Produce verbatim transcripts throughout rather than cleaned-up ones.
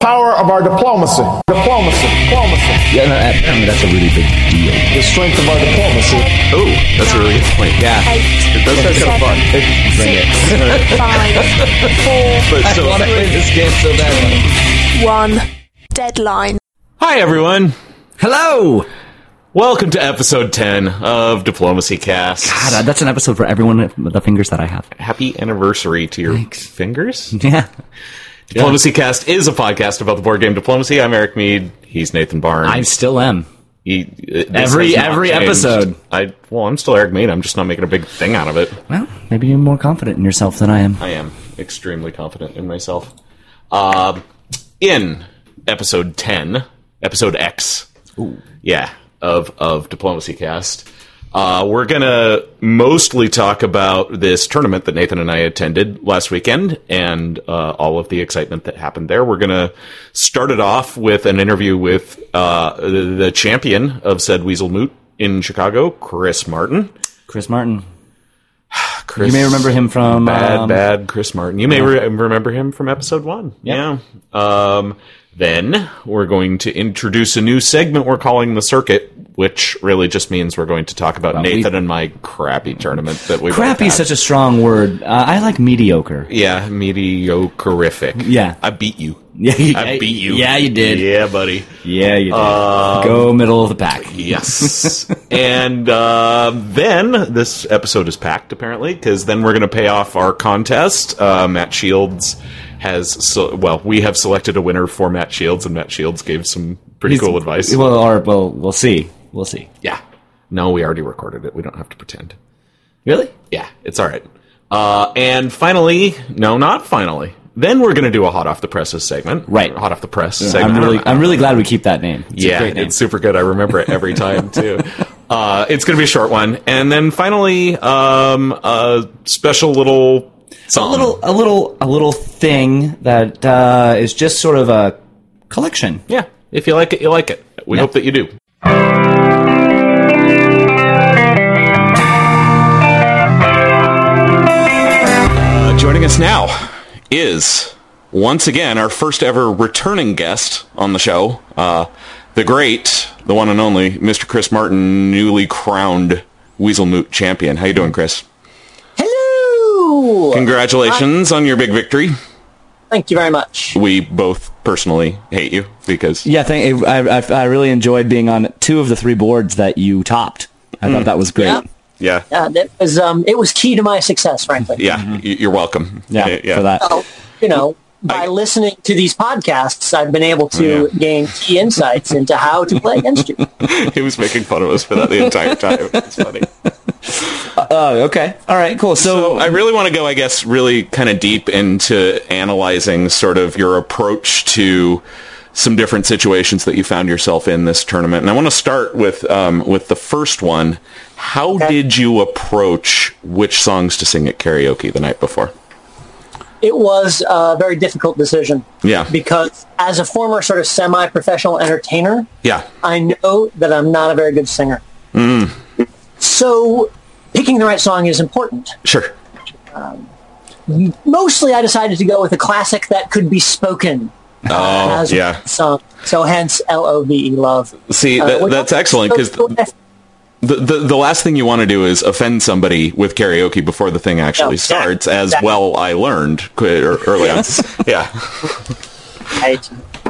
power of our diplomacy. Diplomacy. Diplomacy. Yeah, no, apparently that's a really big deal. The strength of our diplomacy. Oh, that's a really good point. Yeah. It does sound kind of fun. Bring it. Five, four, But I so, want to play this game so badly. one. Deadline. hi, everyone. Hello! Welcome to episode ten of Diplomacy Cast. God, that's an episode for everyone with the fingers that I have. Happy anniversary to your Thanks. fingers. Yeah. Diplomacy Cast is a podcast about the board game Diplomacy. I'm Eric Mead. He's Nathan Barnes. I still am. He, this Every- has not every changed. episode. I well, I'm still Eric Mead. I'm just not making a big thing out of it. Well, maybe you're more confident in yourself than I am. I am extremely confident in myself. Uh, in episode ten, episode X, Ooh. yeah, of of Diplomacy Cast, uh, we're gonna mostly talk about this tournament that Nathan and I attended last weekend and uh, all of the excitement that happened there. We're gonna start it off with an interview with uh, the, the champion of said Weasel Moot in Chicago, Chris Martin. Chris Martin. Chris, You may remember him from... bad, um, bad Chris Martin. You may yeah. re- remember him from episode one. Yeah. Yeah. Um, then we're going to introduce a new segment we're calling the Circuit, which really just means we're going to talk about Well, Nathan we- and my crappy tournament that we Crappy both is had. such a strong word. Uh, I like mediocre. Yeah, mediocreific. Yeah. I beat you. Yeah, you, I beat you. Yeah, you did. Yeah, buddy. Yeah, you did. Um, Go middle of the pack. Yes. And uh, then this episode is packed, apparently, because then we're going to pay off our contest. Uh, Matt Shields has, so, well, we have selected a winner for Matt Shields, and Matt Shields gave some pretty He's- cool advice. Well, or, well, we'll see. We'll see. Yeah. No, we already recorded it. We don't have to pretend. Really? Yeah, it's all right. Uh, and finally, no, not finally. Then we're going to do a hot off the presses segment. Right. Hot off the press segment. I'm I don't really, know. I'm really glad we keep that name. It's Yeah, a great name. it's super good. I remember it every time, too. Uh, it's going to be a short one. And then finally, um, a special little a song. little, a little, a little thing that uh, is just sort of a collection. Yeah, if you like it, you like it. We Yeah. hope that you do. Uh, joining us now is, once again, our first ever returning guest on the show, uh, the great, the one and only, Mister Chris Martin, newly crowned Weasel Moot champion. How you doing, Chris? Hello! Congratulations on your big victory. Thank you very much. We both personally hate you because... Yeah, thank, I, I, I really enjoyed being on two of the three boards that you topped. I thought that was great. Yeah. Yeah, Uh, that was um, it was key to my success, frankly. yeah, y- you're welcome. Yeah, yeah. for that. So, you know, by I- listening to these podcasts, I've been able to Yeah. gain key insights into how to play against you. He was making fun of us for that the entire time. It's funny. Oh, okay. All right, cool. So So, I really want to go, I guess, really kind of deep into analyzing sort of your approach to some different situations that you found yourself in this tournament. And I want to start with um, with the first one. How Okay. did you approach which songs to sing at karaoke the night before? It was a very difficult decision Yeah. because as a former sort of semi-professional entertainer, Yeah. I know that I'm not a very good singer. Mm. So picking the right song is important. Sure. Mostly I decided to go with a classic that could be spoken. Oh, as yeah. sung. So hence L O V E, love. See, Uh, that, what- that's excellent because so- so- the, the the last thing you want to do is offend somebody with karaoke before the thing actually No, exactly, starts, as exactly. well I learned quite ear- early on. Yeah. Right.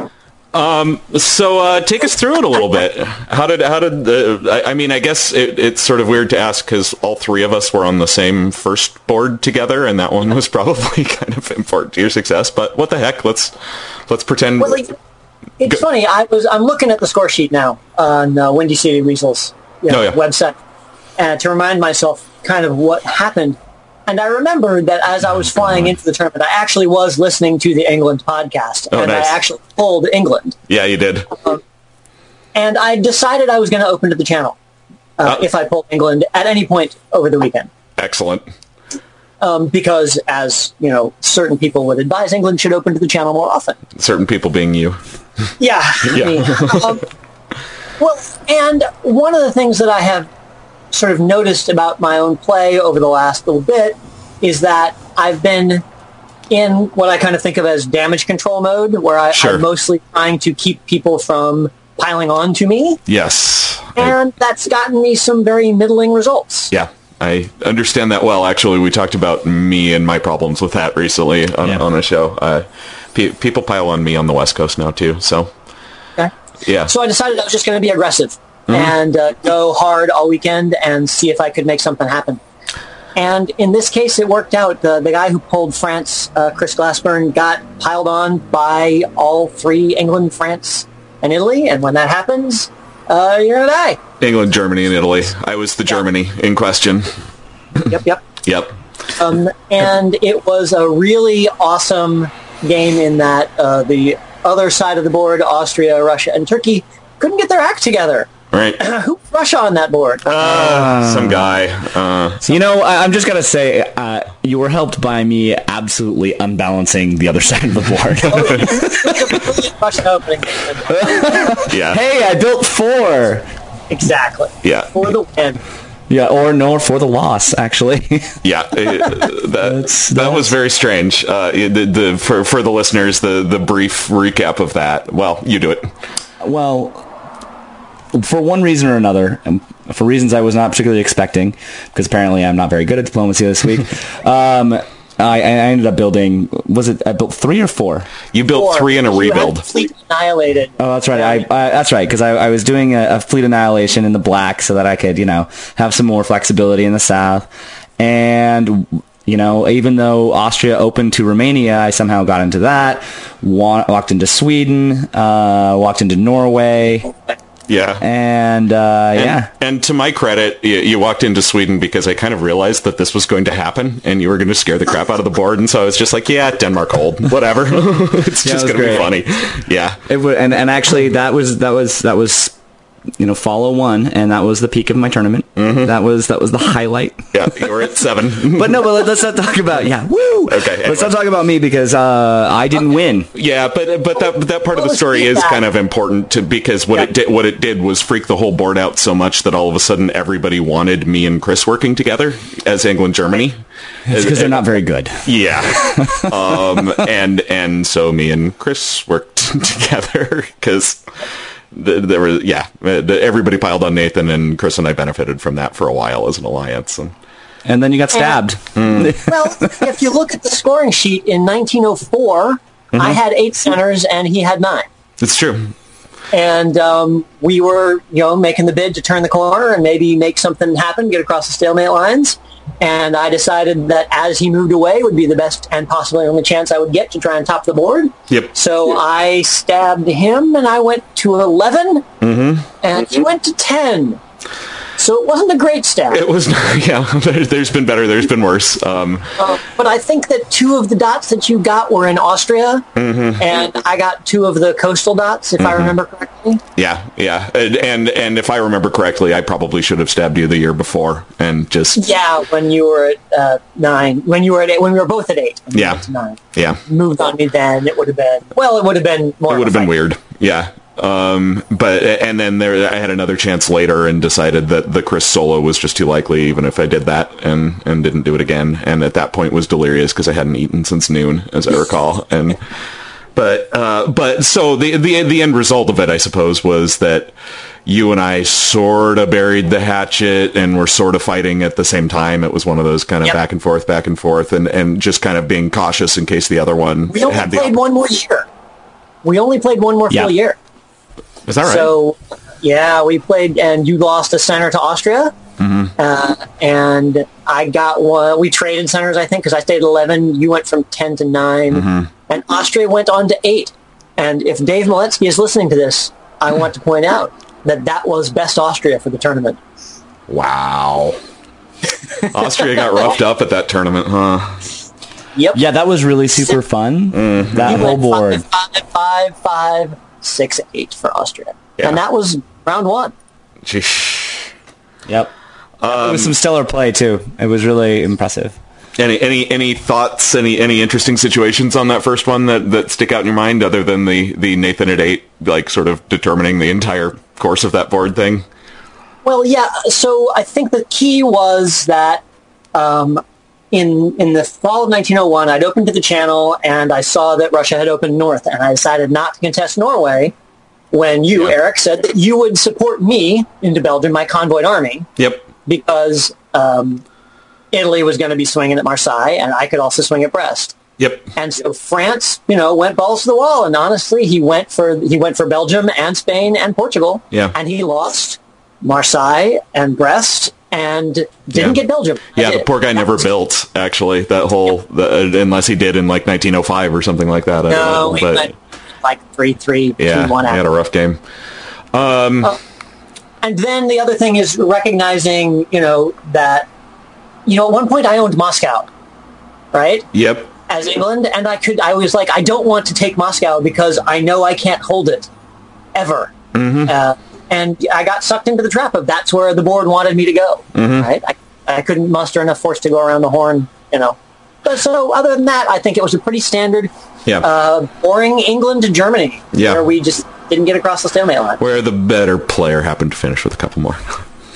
So uh, take us through it a little bit. How did how did the? I, I mean, I guess it, it's sort of weird to ask because all three of us were on the same first board together, and that one was probably kind of important to your success. But what the heck? Let's let's pretend. Well, like, it's Go- funny. I was I'm looking at the score sheet now on uh, Windy City Weasels you know, Oh, yeah. website, and to remind myself kind of what happened. And I remembered that as I was flying into the tournament, I actually was listening to the England podcast, Oh, and nice. I actually pulled England. yeah, you did. And I decided I was going to open to the channel uh, Oh. if I pulled England at any point over the weekend. Excellent. Um, because, as you know, certain people would advise, England should open to the channel more often. Certain people being you. Yeah. Yeah. I mean, um, well, and one of the things that I have sort of noticed about my own play over the last little bit is that I've been in what I kind of think of as damage control mode, where I, Sure. I'm mostly trying to keep people from piling on to me, Yes. and that's gotten me some very middling results. Yeah, I understand that well. Actually, we talked about me and my problems with that recently on, Yeah. on a show. Uh, pe- people pile on me on the West Coast now, too. So, Okay. yeah. So I decided I was just going to be aggressive and uh, go hard all weekend and see if I could make something happen. And in this case, it worked out. The, the guy who pulled France, uh, Chris Glassburn, got piled on by all three, England, France, and Italy. And when that happens, uh, you're going to die. England, Germany, and Italy. I was the Germany in question. Yep, yep. Yep. Um, and it was a really awesome game in that uh, the other side of the board, Austria, Russia, and Turkey, couldn't get their act together. Right. Who's Russia on that board? Uh, some guy. Uh, You know, I, I'm just gonna say uh, you were helped by me absolutely unbalancing the other side of the board. Russian opening. yeah. Hey, I built four. Exactly. Yeah. For the win. Yeah, or no, for the loss, actually. Yeah, uh, that That's- that was very strange. Uh, the, the for for the listeners, the the brief recap of that. Well, you do it. Well, for one reason or another, and for reasons I was not particularly expecting, because apparently I'm not very good at diplomacy this week, um, I, I ended up building, was it, I built three or four? You built Or three in a you had rebuild. the fleet annihilated. Oh, that's right. I, I that's right, because I, I was doing a, a fleet annihilation in the black so that I could, you know, have some more flexibility in the south. And, you know, even though Austria opened to Romania, I somehow got into that, wa- walked into Sweden, uh, walked into Norway, Yeah. and, uh, And, yeah. and to my credit, you, you walked into Sweden because I kind of realized that this was going to happen, and you were going to scare the crap out of the board, and so I was just like, yeah, Denmark hold, whatever. It's Yeah, just it was going to be funny. great. Yeah. It w- and, and actually, that was, that was, that was, you know, follow one, and that was the peak of my tournament. Mm-hmm. That was, that was the highlight. Yeah, you were at seven. But no, but let's not talk about, yeah, woo! Okay, anyway. Let's not talk about me because uh, I didn't win. Yeah, but but that that part of the Well, story let's is keep that. kind of important to, because what Yeah. it did what it did was freak the whole board out so much that all of a sudden everybody wanted me and Chris working together as England Germany. It's because they're not very good. Yeah. um, and and so me and Chris worked together because the, there was yeah uh, the, everybody piled on Nathan, and Chris and I benefited from that for a while as an alliance. And And then you got stabbed. Well, if you look at the scoring sheet in nineteen oh four, I had eight centers and he had nine. it's true. And um, we were, you know, making the bid to turn the corner and maybe make something happen, get across the stalemate lines. And I decided that as he moved away would be the best and possibly only chance I would get to try and top the board. Yep. So I stabbed him and I went to eleven and he went to ten. So it wasn't a great stab. It was yeah. There, there's been better. There's been worse. Um, Uh, but I think that two of the dots that you got were in Austria, and I got two of the coastal dots, if I remember correctly. Yeah, yeah, and, and and if I remember correctly, I probably should have stabbed you the year before and just Yeah, when you were at uh, nine, when you were at eight, when we were both at eight, and you Yeah. went to nine. yeah, Moved on me then, it would have been well, it would have been more. it of would a have been fight. weird. Yeah, um, but and then there I had another chance later and decided that the Chris solo was just too likely, even if I did that and and didn't do it again. And at that point was delirious because I hadn't eaten since noon, as I recall, and. But uh, but so the the the end result of it, I suppose, was that you and I sort of buried the hatchet and were sort of fighting at the same time. It was one of those kind of Yep. back and forth, back and forth, and, and just kind of being cautious in case the other one We only had the. played one more year. We only played one more Yeah. full year. Is that right? So, yeah, we played, and you lost a center to Austria. Uh, and I got one. We traded centers, I think, because I stayed at eleven. You went from ten to nine. And Austria went on to eight. And if Dave Maletsky is listening to this, I want to point out that that was best Austria for the tournament. Wow. Austria got roughed up at that tournament, huh? Yep. Yeah, that was really super fun. That You whole went board. Five, five, five, five, six, eight for Austria. Yeah. And that was round one. Sheesh. Yep. it was some stellar play too. It was really impressive. Any any any thoughts? Any any interesting situations on that first one that, that stick out in your mind, other than the, the Nathan at eight, like sort of determining the entire course of that board thing? Well, yeah. So I think the key was that um, in in the fall of nineteen oh one, I'd opened to the channel and I saw that Russia had opened north, and I decided not to contest Norway when you, Yeah. Eric, said that you would support me into Belgium, my convoyed army, Yep. because um, Italy was going to be swinging at Marseille, and I could also swing at Brest. Yep. And so France, you know, went balls to the wall, and honestly, he went for he went for Belgium and Spain and Portugal, Yeah. and he lost Marseille and Brest, and didn't Yeah. get Belgium. I Yeah, the did. poor guy never built, actually, that whole, the, unless he did in like nineteen oh five or something like that. I don't No, know, he but went like three, three, yeah, two, one he had a rough game. And then the other thing is recognizing, you know, that, you know, at one point I owned Moscow, right? Yep. As England, and I could, I was like, I don't want to take Moscow because I know I can't hold it ever. Mm-hmm. Uh, and I got sucked into the trap of that's where the board wanted me to go. Mm-hmm. Right? I, I couldn't muster enough force to go around the horn, you know. But so other than that, I think it was a pretty standard, Yeah. uh, boring England to Germany, Yeah. where we just didn't get across the stalemate line. Where the better player happened to finish with a couple more.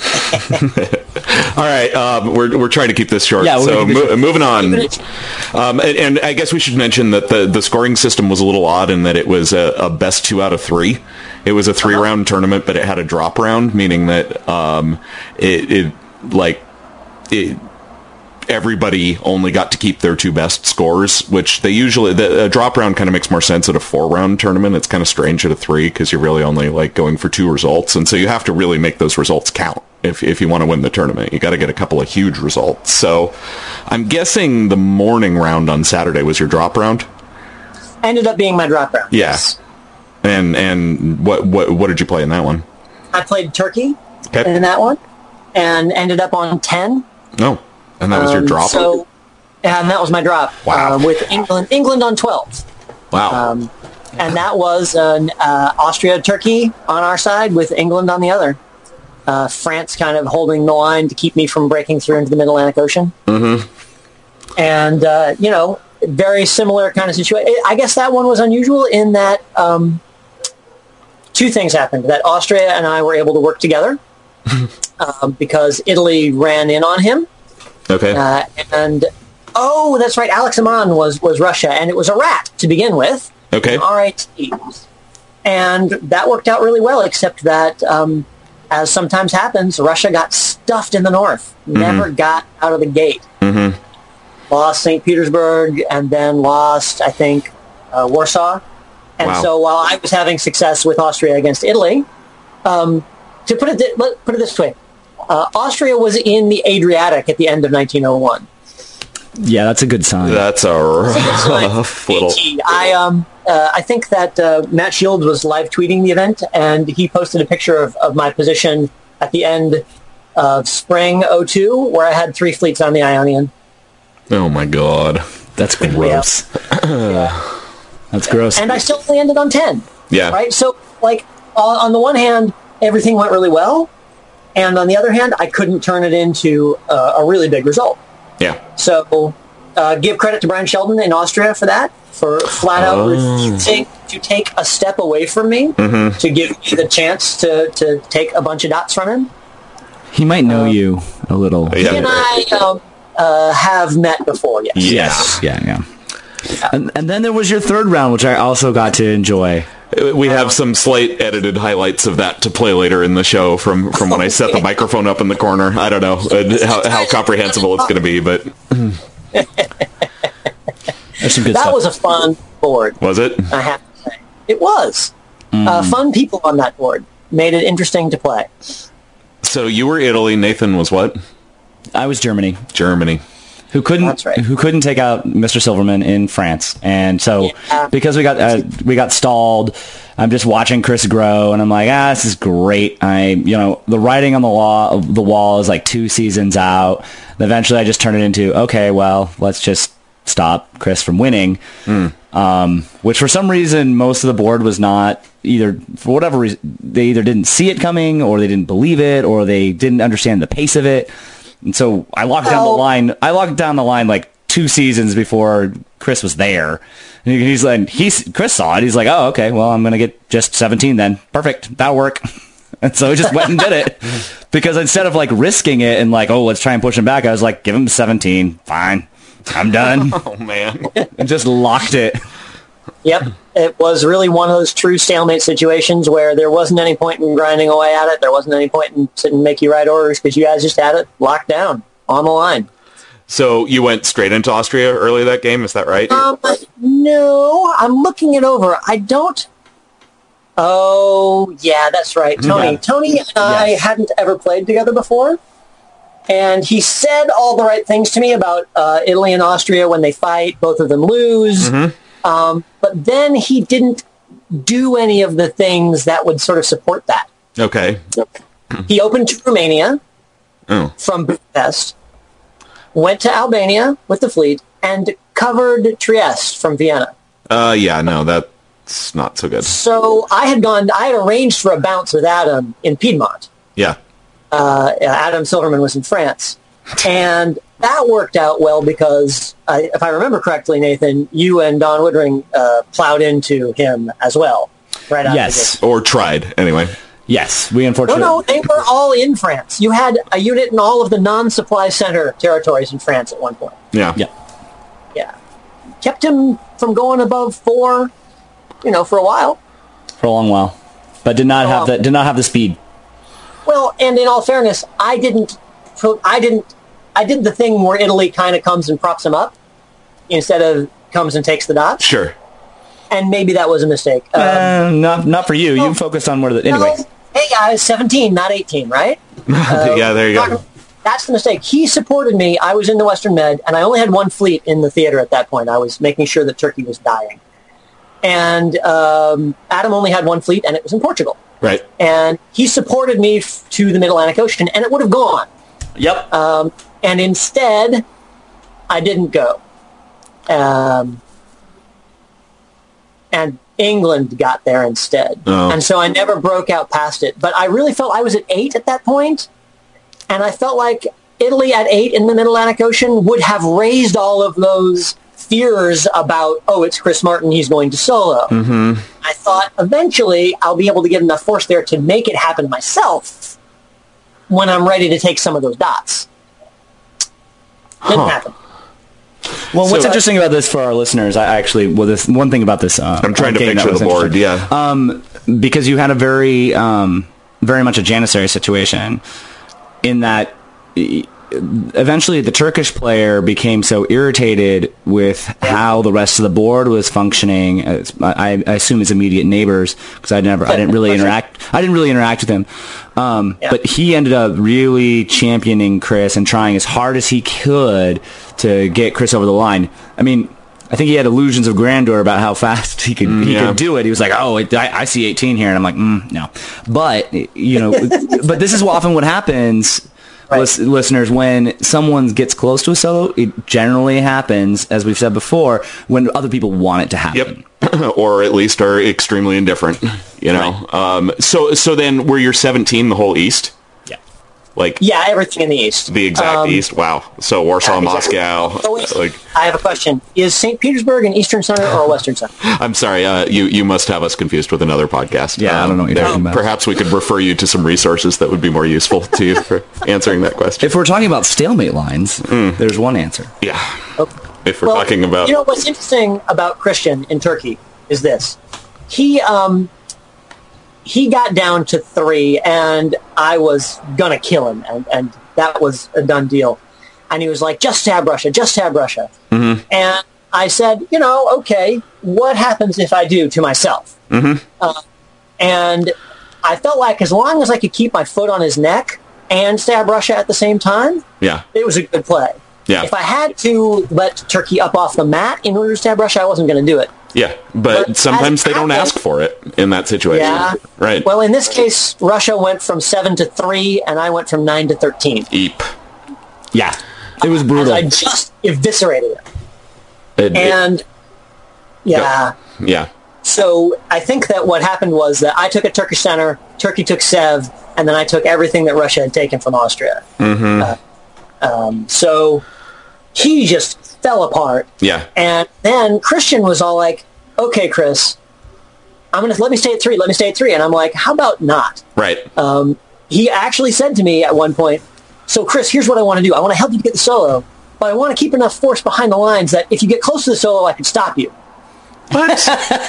All right, um, we're we're trying to keep this short. Yeah, we're so gonna keep it mo- short. moving on, um, and, and I guess we should mention that the the scoring system was a little odd in that it was a, a best two out of three. It was a three Uh-huh. round tournament, but it had a drop round, meaning that um, it, it like it. Everybody only got to keep their two best scores, which they usually, the a drop round kind of makes more sense at a four round tournament. It's kind of strange at a three because you're really only like going for two results. And so you have to really make those results count if, if you want to win the tournament. You got to get a couple of huge results. So I'm guessing the morning round on Saturday was your drop round. Ended up being my drop round. Yeah. And, and what, what, what did you play in that one? I played Turkey Okay. in that one and ended up on ten. No. And that was your Um, drop? So, and that was my drop. Wow. Uh, with England, England on twelve. Wow. Um, and that was an, uh, Austria, Turkey on our side with England on the other. Uh, France kind of holding the line to keep me from breaking through into the Mid-Atlantic Ocean. Mm-hmm. And, uh, you know, very similar kind of situation. I guess that one was unusual in that um, two things happened. That Austria and I were able to work together um, because Italy ran in on him. Okay. Uh, and oh, that's right. Alex Aman was was Russia, and it was a rat to begin with. Okay. R I T. And that worked out really well, except that, um, as sometimes happens, Russia got stuffed in the north. Never got out of the gate. Mm-hmm. Lost Saint Petersburg, and then lost, I think, uh, Warsaw. And Wow. so while I was having success with Austria against Italy, um, to put it, thi- let- put it this way, Uh, Austria was in the Adriatic at the end of nineteen oh one. Yeah, that's a good sign. That's a rough little... I um uh, I think that uh, Matt Shields was live tweeting the event, and he posted a picture of, of my position at the end of spring oh two, where I had three fleets on the Ionian. Oh my god. That's gross. That's gross. And I still only ended on ten. Yeah. Right? So, like, on, on the one hand, everything went really well, and on the other hand, I couldn't turn it into uh, a really big result. Yeah. So, uh, give credit to Brian Sheldon in Austria for that, for flat out Oh. refusing to take a step away from me, Mm-hmm. to give me the chance to, to take a bunch of dots from him. He might know you a little. Yeah. He and I um, uh, have met before, yes. Yes. Yeah, yeah. And, and then there was your third round, which I also got to enjoy. We have some slight edited highlights of that to play later in the show from, from when I set the microphone up in the corner. I don't know uh, how, how comprehensible it's going to be, but There's some good That stuff. was a fun board, was it? I have to say. It was. Uh, fun people on that board. Made it interesting to play. So you were Italy. Nathan was what? I was Germany, Germany. who couldn't That's right. who couldn't take out Mister Silverman in France, and so Yeah. because we got uh, we got stalled. I'm just watching Chris grow, and I'm like, ah, this is great. I, you know, the writing on the law the wall is like two seasons out. And eventually, I just turn it into, okay, well, let's just stop Chris from winning. Um, which for some reason, most of the board was not either, for whatever reason, they either didn't see it coming, or they didn't believe it, or they didn't understand the pace of it. And so I locked down the Well- line. I locked down the line like two seasons before Chris was there. And he- he's like, he's Chris saw it. He's like, oh, okay, well, I'm gonna get just seventeen then. Perfect, that'll work. And so he just went and did it. Because instead of like risking it and like, oh, let's try and push him back, I was like, give him seventeen. Fine. I'm done. Oh, man. And just locked it. Yep. It was really one of those true stalemate situations where there wasn't any point in grinding away at it. There wasn't any point in sitting and make you write orders because you guys just had it locked down on the line. So you went straight into Austria early that game, is that right? Um, no, I'm looking it over. I don't... Oh, yeah, that's right. Tony. Yeah. Tony and I Yes. hadn't ever played together before. And he said all the right things to me about uh, Italy and Austria when they fight. Both of them lose. Mm-hmm. Um, but then he didn't do any of the things that would sort of support that. Okay. He opened to Romania Oh. from Budapest, went to Albania with the fleet, and covered Trieste from Vienna. Uh, yeah, no, that's not so good. So I had gone, I had arranged for a bounce with Adam in Piedmont. Yeah. Uh, Adam Silverman was in France. And that worked out well because, I, if I remember correctly, Nathan, you and Don Woodring uh, plowed into him as well. Right out Yes. of the gate. Or tried, anyway. Yes. We No, unfortunately... no, they were all in France. You had a unit in all of the non-supply center territories in France at one point. Yeah. Yeah. Yeah. Kept him from going above four, you know, for a while. For a long while. But did not For a have while. the did not have the speed. Well, and in all fairness, I didn't, I didn't, I did the thing where Italy kind of comes and props him up instead of comes and takes the dots. Sure. And maybe that was a mistake. Um, Uh, not not for you. You focused on where the... Anyway. no, hey guys, seventeen, not eighteen, right? yeah, there you go. That's the mistake. He supported me. I was in the Western Med, and I only had one fleet in the theater at that point. I was making sure that Turkey was dying. And um, Adam only had one fleet, and it was in Portugal. Right. And he supported me f- to the Mid-Atlantic Ocean, and it would have gone. Yep. Um, and instead, I didn't go. Um, and England got there instead. Oh. And so I never broke out past it. But I really felt I was at eight at that point, and I felt like Italy at eight in the Mid-Atlantic Ocean would have raised all of those fears about, oh, it's Chris Martin, he's going to solo. Mm-hmm. I thought eventually I'll be able to get enough force there to make it happen myself when I'm ready to take some of those dots. Didn't Huh. happen. Well, what's So- interesting about this for our listeners, I actually, well, this one thing about this, uh, I'm trying to game that picture was the board, interesting. yeah. Um, because you had a very, um, very much a Janissary situation in that e- eventually the Turkish player became so irritated with how the rest of the board was functioning. As, I, I assume his immediate neighbors, because I never, I didn't really interact. I didn't really interact with him. Um, Yeah. But he ended up really championing Chris and trying as hard as he could to get Chris over the line. I mean, I think he had illusions of grandeur about how fast he could he yeah. could do it. He was like, "Oh, it, I, I see eighteen here," and I'm like, mm, "No." But you know, but this is often what happens. Right. Lis- listeners, when someone gets close to a solo, it generally happens, as we've said before, when other people want it to happen. Yep. Or at least are extremely indifferent, you know. Um, so so then were you seventeen the whole East? Yeah. Like Yeah, everything in the East. the exact Um, East? Wow. So Warsaw, yeah, exactly. Moscow. So wait, Like, I have a question. Is Saint Petersburg an Eastern Center or a Western Center? I'm sorry, uh, you you must have us confused with another podcast. Yeah, I don't know what you're there- talking about. Perhaps we could refer you to some resources that would be more useful to you for answering that question. If we're talking about stalemate lines, there's one answer. Yeah. Okay. If we're Well, talking about You know, what's interesting about Christian in Turkey is this. He, um, he got down to three, and I was going to kill him, and, and that was a done deal. And he was like, just stab Russia, just stab Russia. Mm-hmm. And I said, you know, okay, what happens if I do to myself? Mm-hmm. Uh, and I felt like as long as I could keep my foot on his neck and stab Russia at the same time, yeah. it was a good play. Yeah. If I had to let Turkey up off the mat in order to stab Russia, I wasn't going to do it. Yeah, but, But sometimes as they don't happened- ask for it in that situation. Yeah. Right. Well, in this case, Russia went from seven to three, and I went from nine to thirteen. Eep. Yeah. It was As brutal. I just eviscerated it. It- it- And yeah. yeah. So I think that what happened was that I took a Turkish center, Turkey took Sev, and then I took everything that Russia had taken from Austria. Mm-hmm. Uh, um, so he just fell apart. Yeah. And then Christian was all like, okay, Chris, I'm going to let me stay at three. Let me stay at three. And I'm like, how about not? Right. Um, he actually said to me at one point, so Chris, here's what I want to do. I want to help you get the solo, but I want to keep enough force behind the lines that if you get close to the solo, I can stop you. What?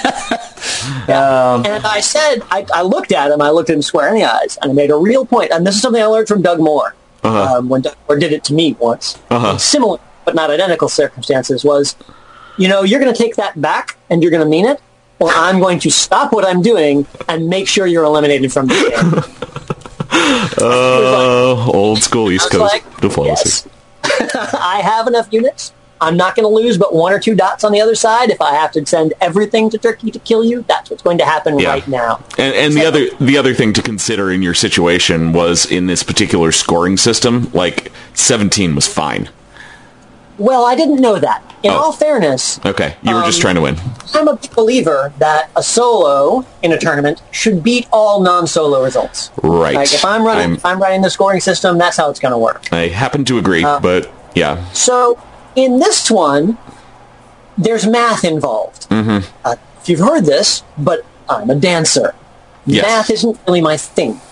Yeah. Um, and I said, I, I looked at him, I looked at him square in the eyes, and I made a real point. And this is something I learned from Doug Moore, uh-huh. um, when Doug Moore did it to me once. Uh-huh. Similar, but not identical circumstances was, you know, you're going to take that back and you're going to mean it, or I'm going to stop what I'm doing and make sure you're eliminated from the game. Oh, uh, like, old school East Coast like, diplomacy. Yes. I have enough units. I'm not going to lose but one or two dots on the other side. If I have to send everything to Turkey to kill you, that's what's going to happen yeah. right now. And, and so, the other the other thing to consider in your situation was in this particular scoring system, like seventeen was fine. Well, I didn't know that. In oh. all fairness... Okay, you were um, just trying to win. I'm a big believer that a solo in a tournament should beat all non-solo results. Right. Like if I'm running, I'm, if I'm running the scoring system, that's how it's going to work. I happen to agree, uh, but yeah. So... in this one, there's math involved. Mm-hmm. Uh, if you've heard this, but I'm a dancer. Yes. Math isn't really my thing.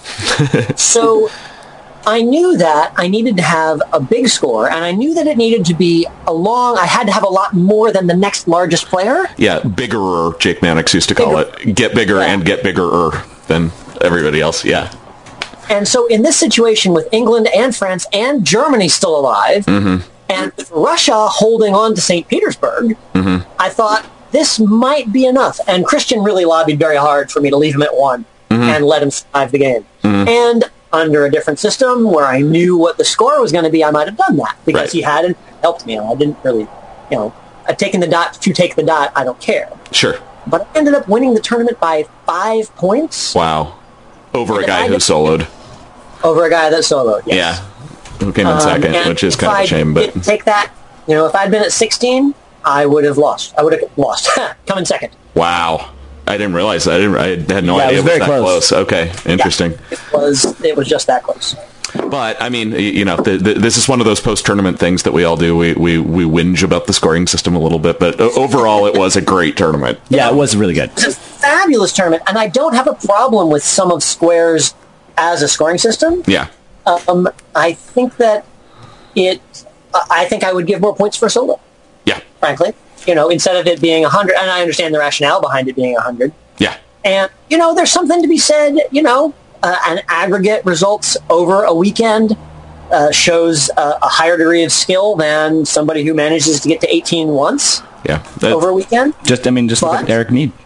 So I knew that I needed to have a big score, and I knew that it needed to be a long, I had to have a lot more than the next largest player. Yeah, biggerer, Jake Mannix used to call bigger. it. Get bigger yeah. and get biggerer than everybody else, yeah. And so in this situation with England and France and Germany still alive, mm-hmm. and with Russia holding on to Saint Petersburg, mm-hmm. I thought this might be enough. And Christian really lobbied very hard for me to leave him at one mm-hmm. and let him survive the game. Mm-hmm. And under a different system where I knew what the score was going to be, I might have done that because right. he hadn't helped me. I didn't really, you know, I'd taken the dot to take the dot. I don't care. Sure. But I ended up winning the tournament by five points. Wow. Over and a guy who soloed. Over a guy that soloed, yes. Yeah. Who came in um, second, which is kind of a shame. But take that, you know, if I'd been at sixteen, I would have lost. I would have lost. Come in second. Wow. I didn't realize that. I, didn't, I had no yeah, idea it was, it was that close. close. Okay, interesting. Yeah, it was it was just that close. But, I mean, you know, the, the, this is one of those post-tournament things that we all do. We, we we whinge about the scoring system a little bit, but overall it was a great tournament. Yeah, it was really good. It's a fabulous tournament, and I don't have a problem with some of Square's as a scoring system. Yeah. Um, I think that it, I think I would give more points for solo. Yeah. Frankly. You know, instead of it being one hundred, and I understand the rationale behind it being one hundred. Yeah. And, you know, there's something to be said, you know, uh, an aggregate results over a weekend uh, shows uh, a higher degree of skill than somebody who manages to get to eighteen once. Yeah. Over a weekend. Just, I mean, just but, look at Eric Mead.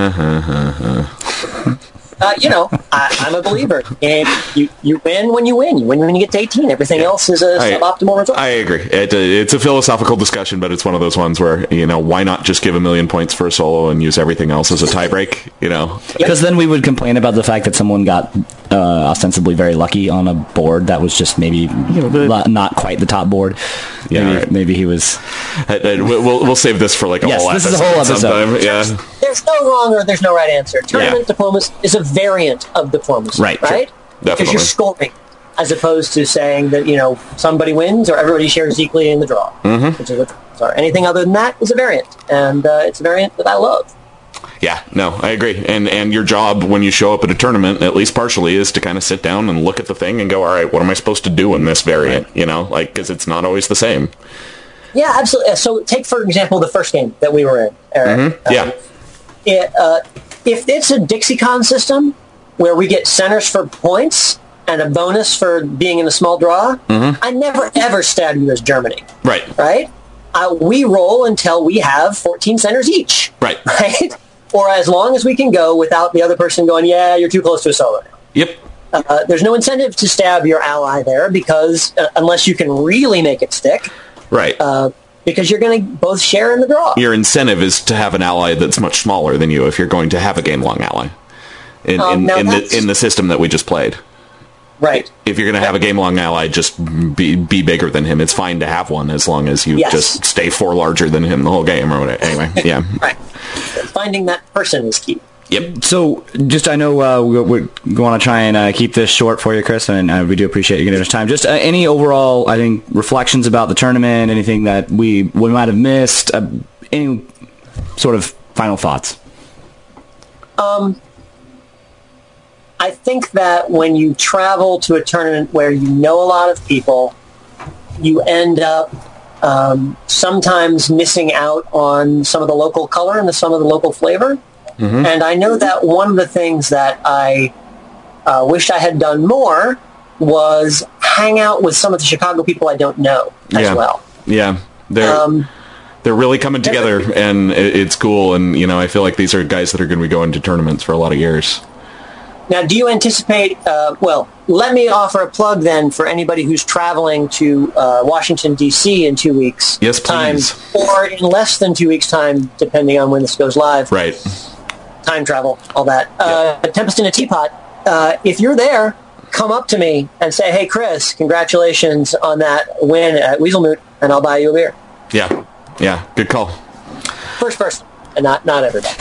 Uh, you know, I, I'm a believer. And you, you win when you win. You win when you get to eighteen. Everything yeah. else is a I, suboptimal result. I agree. It, uh, it's a philosophical discussion, but it's one of those ones where, you know, why not just give a million points for a solo and use everything else as a tiebreak, you know? Because yep. then we would complain about the fact that someone got uh, ostensibly very lucky on a board that was just maybe you know, the, not quite the top board. Yeah, maybe, right. maybe he was... Uh, we'll, we'll save this for like a yes, whole this episode. This is a whole episode. Yeah. There's, there's no wrong or there's no right answer. Tournament yeah. diplomacy is a variant of diplomacy. Right. Right? Sure. Because you're scoring, as opposed to saying that, you know, somebody wins or everybody shares equally in the draw. Mm-hmm. Which is what sorry. Anything other than that is a variant. And uh, it's a variant that I love. Yeah, no, I agree. And and your job when you show up at a tournament, at least partially, is to kind of sit down and look at the thing and go, all right, what am I supposed to do in this variant? Right. You know, like, because it's not always the same. Yeah, absolutely. So take, for example, the first game that we were in, Eric. Mm-hmm. Yeah. Um, it, uh, if it's a Dixicon system where we get centers for points and a bonus for being in a small draw, mm-hmm. I never, ever stab you as Germany. Right. Right? Uh, we roll until we have fourteen centers each. Right. Right? Or as long as we can go without the other person going, yeah, you're too close to a solo now. Yep. Uh, there's no incentive to stab your ally there because uh, unless you can really make it stick. Right. Uh, because you're going to both share in the draw. Your incentive is to have an ally that's much smaller than you if you're going to have a game-long ally in, um, in, in, the, in the system that we just played. Right. If you're going to have a game-long ally, just be be bigger than him. It's fine to have one as long as you yes. just stay four larger than him the whole game or whatever. Anyway, yeah. Right. Finding that person is key. Yep. So, just I know uh, we, we want to try and uh, keep this short for you, Chris, and uh, we do appreciate you giving us time. Just uh, any overall, I think, reflections about the tournament, anything that we we might have missed, uh, any sort of final thoughts? Um, I think that when you travel to a tournament where you know a lot of people, you end up um, sometimes missing out on some of the local color and the, some of the local flavor. Mm-hmm. And I know that one of the things that I uh, wished I had done more was hang out with some of the Chicago people I don't know as yeah. well. Yeah, they're um, they're really coming together, and it's cool. And you know, I feel like these are guys that are going to be going to tournaments for a lot of years. Now, do you anticipate, uh, well, let me offer a plug then for anybody who's traveling to uh, Washington, D C in two weeks. Yes, please. Time, or in less than two weeks' time, depending on when this goes live. Right. Time travel, all that. Uh, yep. Tempest in a Teapot. Uh, if you're there, come up to me and say, hey, Chris, congratulations on that win at Weaselmoot, and I'll buy you a beer. Yeah. Yeah. Good call. First person. And not not everybody.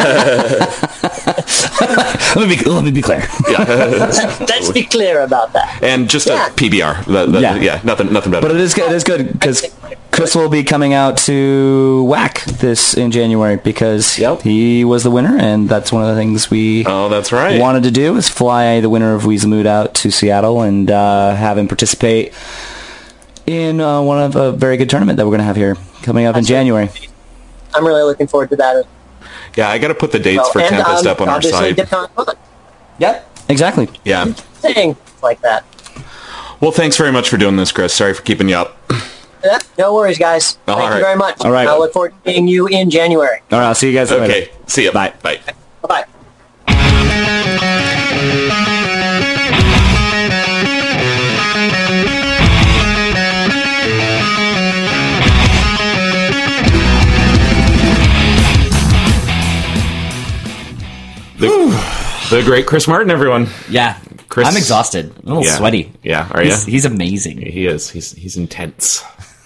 let me be let me be clear. Yeah. Let's be clear about that. And just yeah. a P B R. That, that, yeah. yeah, nothing nothing better. But it is good. It is good because Chris will be coming out to W A C this in January because yep. he was the winner, and that's one of the things we oh that's right wanted to do is fly the winner of Weaselmoot out to Seattle and uh, have him participate in uh, one of a very good tournament that we're going to have here coming up that's in January. Right. I'm really looking forward to that. Yeah, I got to put the dates well, for and, Tempest um, up on our site. Yep, exactly. Yeah, thing like that. Well, thanks very much for doing this, Chris. Sorry for keeping you up. Yeah, no worries, guys. All Thank right. you very much. All right. I look forward to seeing you in January. All right, I'll see you guys later. Okay, see you. Bye. Bye. Bye. The, the great Chris Martin, everyone. Yeah, Chris, I'm exhausted. I'm a little yeah. sweaty. Yeah, are you? He's, he's amazing. He is. He's he's intense.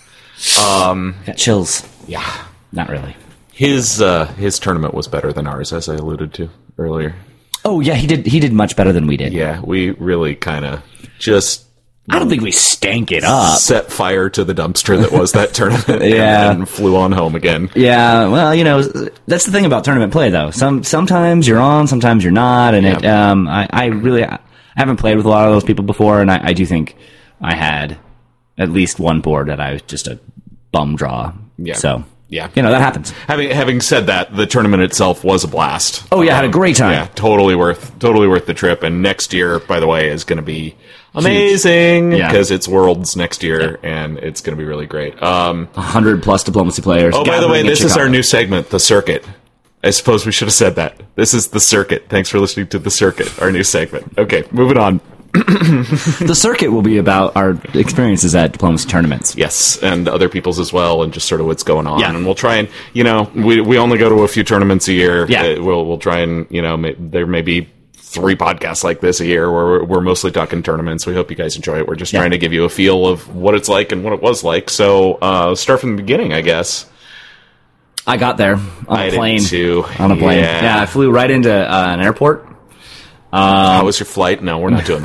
Um, Got chills. Yeah, not really. His uh, his tournament was better than ours, as I alluded to earlier. Oh yeah, he did. He did much better than we did. Yeah, we really kind of just. I don't think we stank it up. Set fire to the dumpster that was that tournament yeah. and, and flew on home again. Yeah, well, you know, that's the thing about tournament play, though. Some Sometimes you're on, sometimes you're not, and yeah. it, um, I, I really I haven't played with a lot of those people before, and I, I do think I had at least one board that I was just a bum draw. Yeah. So, yeah. you know, that happens. Having having said that, the tournament itself was a blast. Oh, yeah, um, I had a great time. Yeah, totally worth totally worth the trip. And next year, by the way, is going to be amazing because yeah. it's Worlds next year, yeah. and it's going to be really great. Um, A hundred plus diplomacy players. Oh, by the way, this is our new segment, The Circuit. I suppose we should have said that. This is The Circuit. Thanks for listening to The Circuit, our new segment. Okay, moving on. The Circuit will be about our experiences at diplomacy tournaments. Yes, and other people's as well, and just sort of what's going on. Yeah. And we'll try and, you know, we we only go to a few tournaments a year. Yeah. Uh, we'll, we'll try and, you know, may, there may be three podcasts like this a year where we're, we're mostly talking tournaments. We hope you guys enjoy it. We're just yeah. trying to give you a feel of what it's like and what it was like. So uh, let's start from the beginning, I guess. I got there on I a plane. Did too. On a plane. Yeah, yeah I flew right into uh, an airport. Um, How was your flight? No, we're not doing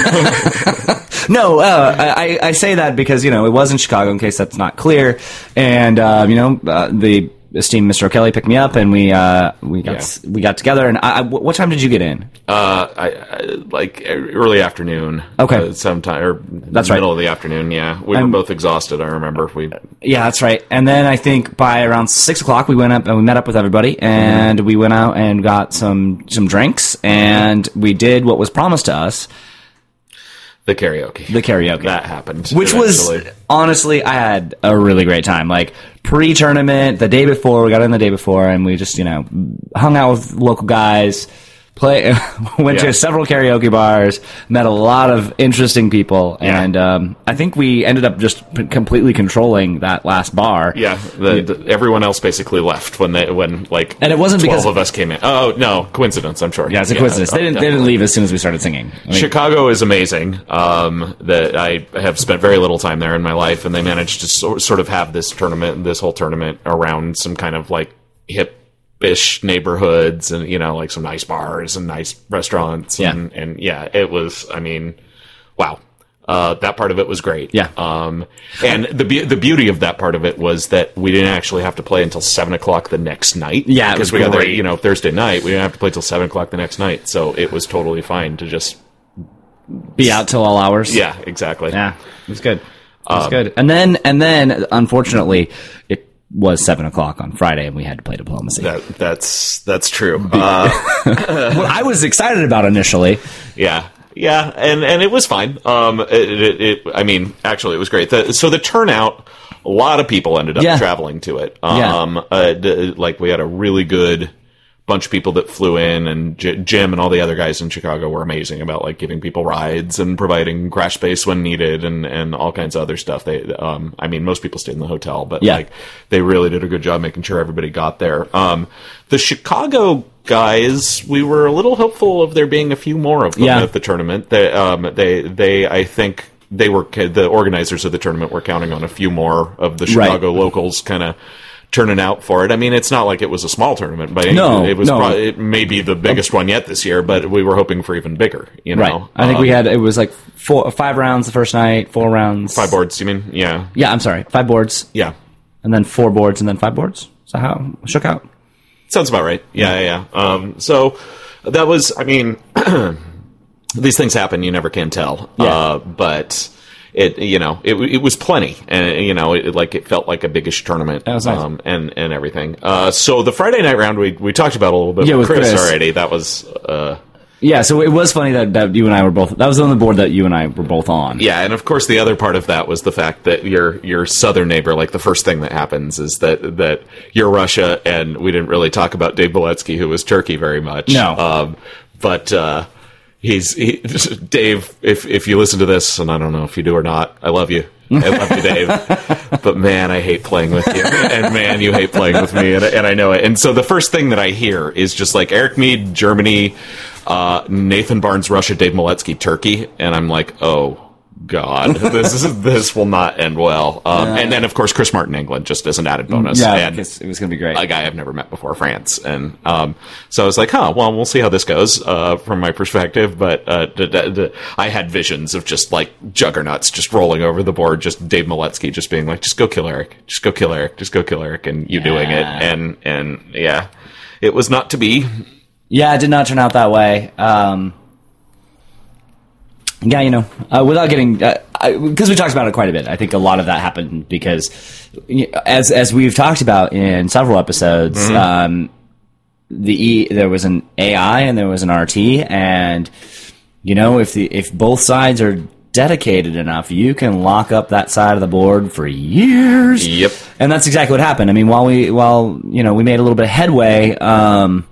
this. no, uh, I, I say that because, you know, it was in Chicago, in case that's not clear. And, uh, you know, uh, the esteemed Mister O'Kelly picked me up, and we uh, we got yeah. we got together. And I, I, what time did you get in? Uh, I, I, like early afternoon. Okay, uh, sometime or that's middle right. of the afternoon. Yeah, we um, were both exhausted. I remember we. Yeah, that's right. And then I think by around six o'clock we went up and we met up with everybody, and mm-hmm. we went out and got some some drinks, and we did what was promised to us. The karaoke. The karaoke. That happened. Which eventually. was, honestly, I had a really great time. Like, pre-tournament, the day before, we got in the day before, and we just, you know, hung out with local guys, play, went yeah. to several karaoke bars, met a lot of interesting people, yeah. and um, I think we ended up just p- completely controlling that last bar. Yeah, the, the, everyone else basically left when they when like and it wasn't twelve because of us came in. Oh no, coincidence! I'm sure. Yeah, it's a yeah, coincidence. oh, they didn't. Definitely. They didn't leave as soon as we started singing. I mean, Chicago is amazing. Um, that I have spent very little time there in my life, and they managed to so, sort of have this tournament, this whole tournament around some kind of like hip. Ish neighborhoods and you know like some nice bars and nice restaurants and, yeah. and yeah it was I mean wow Uh, that part of it was great. Yeah. Um, and the be- the beauty of that part of it was that we didn't actually have to play until seven o'clock the next night. Yeah, it because was we got there, great. you know, Thursday night. We didn't have to play till seven o'clock the next night, so it was totally fine to just Be out till all hours. yeah, exactly. Yeah, it was good. It was good. And then, and then, unfortunately, it was seven o'clock on Friday, and we had to play diplomacy. That that's that's true. Uh, What I was excited about initially. Yeah, yeah, and and it was fine. Um, it, it, it I mean, actually, it was great. The, so the turnout, a lot of people ended up Yeah. traveling to it. Yeah. Um, uh, d- like we had a really good bunch of people that flew in, and J- Jim and all the other guys in Chicago were amazing about like giving people rides and providing crash space when needed, and and all kinds of other stuff. They, um, I mean, most people stayed in the hotel, but Yeah. like they really did a good job making sure everybody got there. Um, the Chicago guys, we were a little hopeful of there being a few more of them Yeah. at the tournament. They, um, they, they, I think they were the organizers of the tournament were counting on a few more of the Chicago Right. locals kind of turning out for it. I mean, it's not like it was a small tournament, but No, it was no. probably, it may be the biggest one yet this year. But we were hoping for even bigger. You know, Right. I think we Um, had, it was like four, five rounds the first night, four rounds. five boards. You mean? Yeah, Yeah, I'm sorry. Five boards, yeah. and then four boards, and then five boards. So how it shook out? Sounds about right. Yeah, yeah. yeah. Um, so that was, I mean, these things happen. You never can tell. Yeah. Uh, but it, you know, it, it was plenty, and you know, it, like it felt like a biggish tournament. That was nice. Um, and and everything. Uh, so the Friday night round we we talked about a little bit Yeah, with with Chris, Chris. already. That was. Uh, Yeah, so it was funny that, that you and I were both, that was on the board that you and I were both on. Yeah, and of course the other part of that was the fact that your your southern neighbor, like the first thing that happens is that that you're Russia, and we didn't really talk about Dave Beletsky, who was Turkey, very much. No. um, but uh, he's he, Dave. If if you listen to this, and I don't know if you do or not, I love you. I love you, Dave. But man, I hate playing with you, and man, you hate playing with me, and, and I know it. And so the first thing that I hear is just like Eric Mead, Germany. Uh, Nathan Barnes, Russia, Dave Miletsky, Turkey, and I'm like, oh god, this is this will not end well. Um, Yeah. And then of course Chris Martin, England, just as an added bonus, Yeah, and because it was going to be great. a guy I've never met before, France, and um, so I was like, huh, well, we'll see how this goes uh, from my perspective. But uh, d- d- d- I had visions of just like juggernauts just rolling over the board, just Dave Miletsky just being like, just go kill Eric, just go kill Eric, just go kill Eric, and you doing it, Yeah. and and yeah, it was not to be. Yeah, it did not turn out that way. Um, yeah, you know, uh, without getting, because uh, we talked about it quite a bit. I think a lot of that happened because, as as we've talked about in several episodes, Mm-hmm. um, the e, there was an A I and there was an R T, and you know, if the if both sides are dedicated enough, you can lock up that side of the board for years. Yep. And that's exactly what happened. I mean, while we while you know we made a little bit of headway. Um,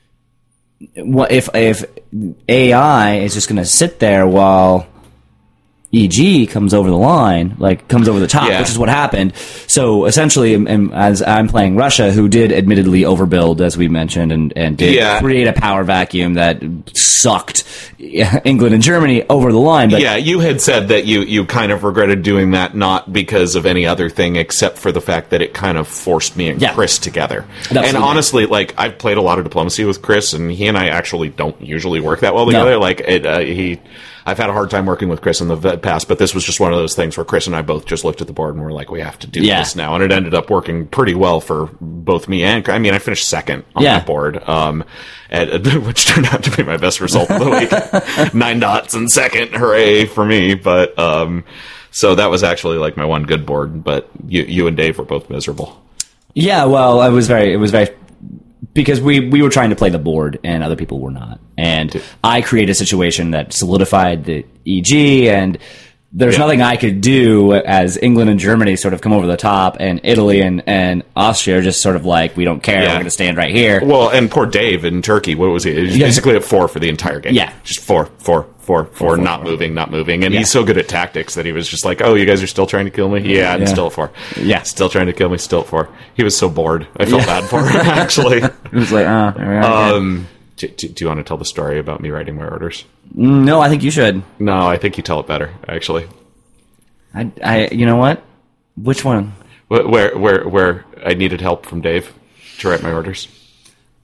What if if A I is just going to sit there while E G comes over the line, like comes over the top, Yeah. which is what happened. So essentially, um, um, as I'm playing Russia, who did admittedly overbuild, as we mentioned, and, and did Yeah. create a power vacuum that sucked England and Germany over the line. But Yeah, you had said that you, you kind of regretted doing that, not because of any other thing, except for the fact that it kind of forced me and Yeah. Chris together. Absolutely. And honestly, like, I've played a lot of diplomacy with Chris, and he and I actually don't usually work that well together. No. Like, it, uh, he, I've had a hard time working with Chris in the v- past, but this was just one of those things where Chris and I both just looked at the board and were like, we have to do Yeah. this now. And it ended up working pretty well for both me and, I mean, I finished second on Yeah. that board, um, at, which turned out to be my best result of the week. Nine dots in second, hooray for me. But, um, so that was actually like my one good board, but you, you and Dave were both miserable. yeah, well, it was very, it was very. Because we, we were trying to play the board and other people were not. And I created a situation that solidified the E G, and there's Yeah. nothing I could do as England and Germany sort of come over the top, and Italy and, and Austria are just sort of like, we don't care, Yeah. we're going to stand right here. Well, and poor Dave in Turkey, what was he? He was Yeah. basically at four for the entire game. Yeah. Just four, four, four, four, not moving, not moving. And Yeah. he's so good at tactics that he was just like, oh, you guys are still trying to kill me? Yeah, I'm Yeah. still at four. Yeah. Still trying to kill me, still at four. He was so bored. I felt Yeah. bad for him, actually. It was like, uh, um, do, do, do you want to tell the story about me writing my orders? no, I think you should. No, I think you tell it better, actually. I, I, you know what? Which one? Wh- Where, where, where I needed help from Dave to write my orders.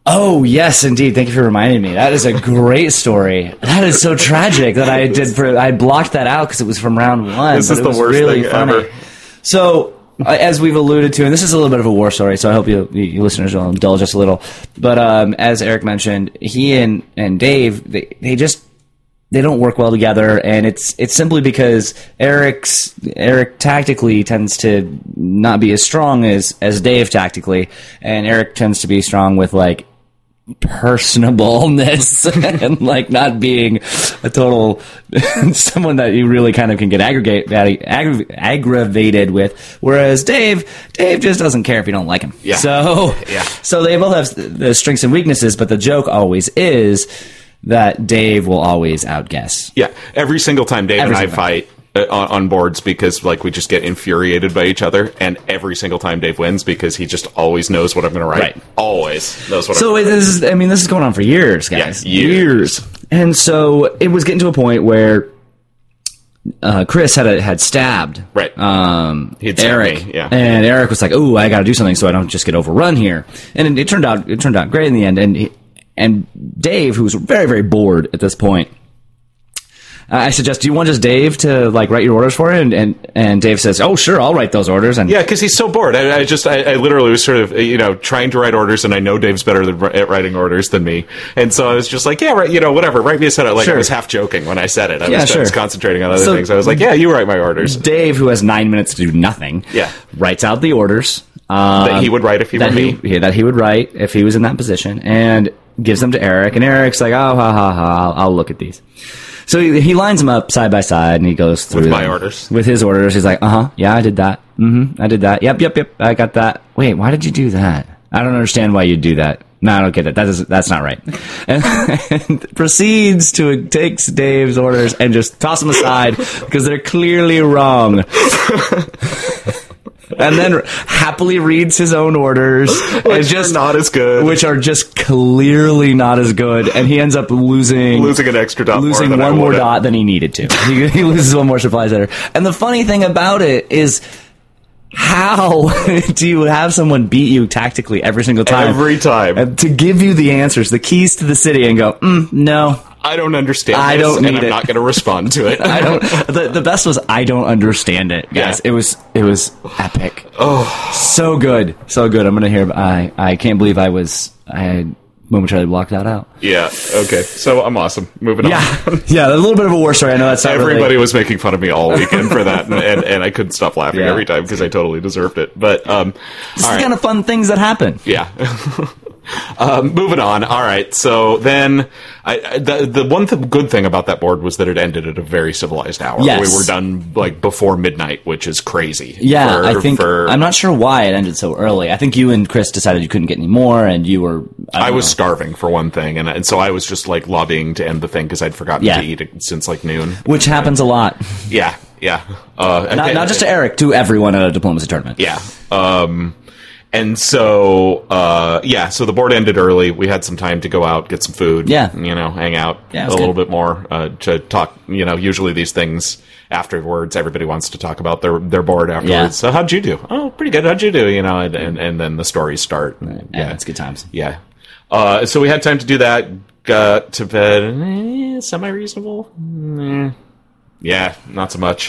Oh, yes, indeed. Thank you for reminding me. That is a great story. That is so tragic that I did. For, I blocked that out because it was from round one. This but is it the was worst really thing funny. ever. So, uh, as we've alluded to, and this is a little bit of a war story, so I hope you, you listeners will indulge us a little. But um, as Eric mentioned, he and, and Dave, they, they just they don't work well together, and it's it's simply because Eric's Eric tactically tends to not be as strong as as Dave tactically, and Eric tends to be strong with like personableness and like not being a total someone that you really kind of can get aggregate aggra- aggravated with, whereas Dave Dave just doesn't care if you don't like him. Yeah. So yeah. So they both have the strengths and weaknesses, but the joke always is that Dave will always outguess. Yeah, every single time Dave Every and I single fight uh, on, on boards because like we just get infuriated by each other, and every single time Dave wins because he just always knows what I'm going to write. Right. Always knows what. So I'm this is, I mean, this is going on for years, guys. Yeah, years. And so it was getting to a point where uh, Chris had a, had stabbed Right. um, He'd stabbed Eric, me, yeah. and Eric was like, "Oh, I got to do something so I don't just get overrun here." And it, it turned out it turned out great in the end. And he, and Dave, who was very very bored at this point, I suggest, do you want just Dave to like write your orders for it? And and, and Dave says, "Oh, sure, I'll write those orders." And Yeah, because he's so bored. I, I just, I, I literally was sort of, you know, trying to write orders, and I know Dave's better than, at writing orders than me, and so I was just like, yeah, right, you know, whatever, write me a set. Like Sure. I was half joking when I said it. I Yeah, was, I sure. was concentrating on other So- things. I was like, yeah, you write my orders. Dave, who has nine minutes to do nothing, Yeah. writes out the orders um, That he would write if he that were he, me. yeah, that he would write if he was in that position, and gives them to Eric. And Eric's like, "Oh, ha ha ha, I'll, I'll look at these." So he, he lines them up side by side, and he goes through With my them. orders? With his orders, he's like, "Uh huh, yeah, I did that. Mm-hmm, I did that. Yep, yep, yep, I got that. Wait, why did you do that? I don't understand why you do that. No, I don't get it. That is that's not right." And, and proceeds to takes Dave's orders and just toss them aside because they're clearly wrong. And then happily reads his own orders, Which are not as good. which are just clearly not as good, and he ends up losing Losing an extra dot more losing than I one more would've. dot than he needed to. He, he loses one more supply center. And the funny thing about it is, how do you have someone beat you tactically every single time? Every time. And to give you the answers, the keys to the city, and go, mm, no. I don't understand I this, don't and need I'm it. not going to respond to it. I don't. The, the best was I don't understand it, guys. Yeah. It was it was epic. Oh, so good, so good. I'm gonna hear. I I can't believe I was I had momentarily blocked that out. Yeah, okay. So I'm awesome. Moving Yeah, on. yeah. A little bit of a war story. I know that's not Everybody really, was making fun of me all weekend for that, and, and, and I couldn't stop laughing Yeah. every time because I totally deserved it. But um, This all is right. the kind of fun things that happen. Yeah. um, moving on. All right. So then, I, I- the the one th- good thing about that board was that it ended at a very civilized hour. Yes. We were done like before midnight, which is crazy. Yeah, for- I think for- I'm not sure why it ended so early. I think you and Chris decided you couldn't get any more, and you were. I, I don't was know. starving for one thing, and and so I was just like lobbying to end the thing because I'd forgotten Yeah. to eat it since like noon. which happens a lot. Yeah. Yeah. Uh, Not, not just to Eric, to everyone at a diplomacy tournament. Yeah. Um, and so, uh, yeah, so the board ended early. We had some time to go out, get some food. Yeah. You know, hang out Yeah, it a was little good. bit more, uh, to talk, you know, usually these things afterwards, everybody wants to talk about their, their board afterwards. Yeah. So how'd you do? Oh, pretty good. How'd you do? You know, and, and, and then the stories start. Yeah, it's good times. Yeah. Uh, so we had time to do that. Got to bed. Eh, semi-reasonable. Eh. Yeah, not so much.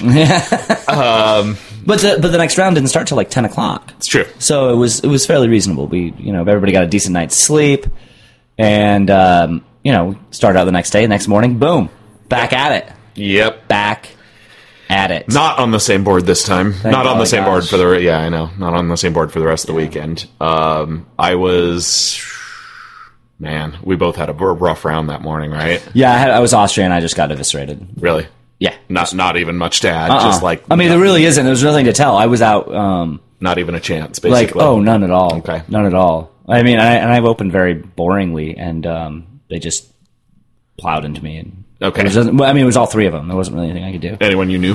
But the, but the next round didn't start till like ten o'clock. It's true. So it was it was fairly reasonable. We you know everybody got a decent night's sleep, and um, you know started out the next day. Next morning, boom, back at it, Yep. back at it. Not on the same board this time. not on oh the same gosh. board for the yeah, I know. Not on the same board for the rest of the weekend. Um, I was man, we both had a r- rough round that morning, right? Yeah, I, had, I was Austrian. I just got eviscerated. Really? Yeah. Not not even much to add. Uh-uh. Just like I mean, no- there really isn't. There's nothing to tell. I was out. Um, not even a chance. like Basically. oh, none at all. Okay. None at all. I mean, I, and I've opened very boringly, and um, they just plowed into me. And Okay. it was, well, I mean, it was all three of them. There wasn't really anything I could do. Anyone you knew?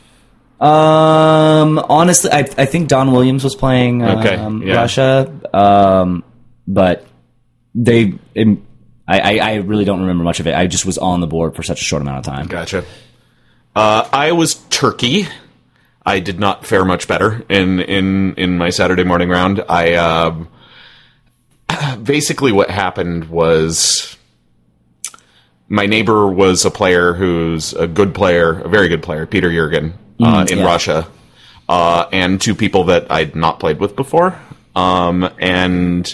Um, honestly, I, I think Don Williams was playing um, Okay, yeah. Russia, um, but they, it, I, I, I really don't remember much of it. I just was on the board for such a short amount of time. Gotcha. Uh, I was Turkey. I did not fare much better in in in my Saturday morning round. I um, basically what happened was my neighbor was a player who's a good player, a very good player, Peter Jürgen, uh, Mm, in yeah. Russia, uh, and two people that I'd not played with before. Um, and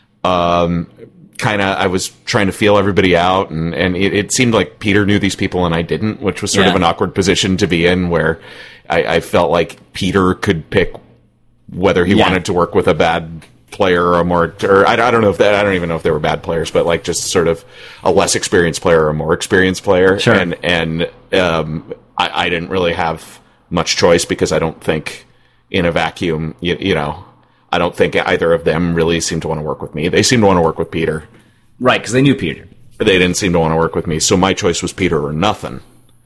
um, kind of, I was trying to feel everybody out, and, and it, it seemed like Peter knew these people and I didn't, which was sort Yeah. of an awkward position to be in, where I, I felt like Peter could pick whether he Yeah. wanted to work with a bad player or a more, or I, I don't know if that, I don't even know if they were bad players, but like just sort of a less experienced player or a more experienced player. Sure. And, and, um, I, I didn't really have much choice because I don't think in a vacuum, you, you know, I don't think either of them really seemed to want to work with me. They seemed to want to work with Peter. Right, because they knew Peter. They didn't seem to want to work with me. So my choice was Peter or nothing.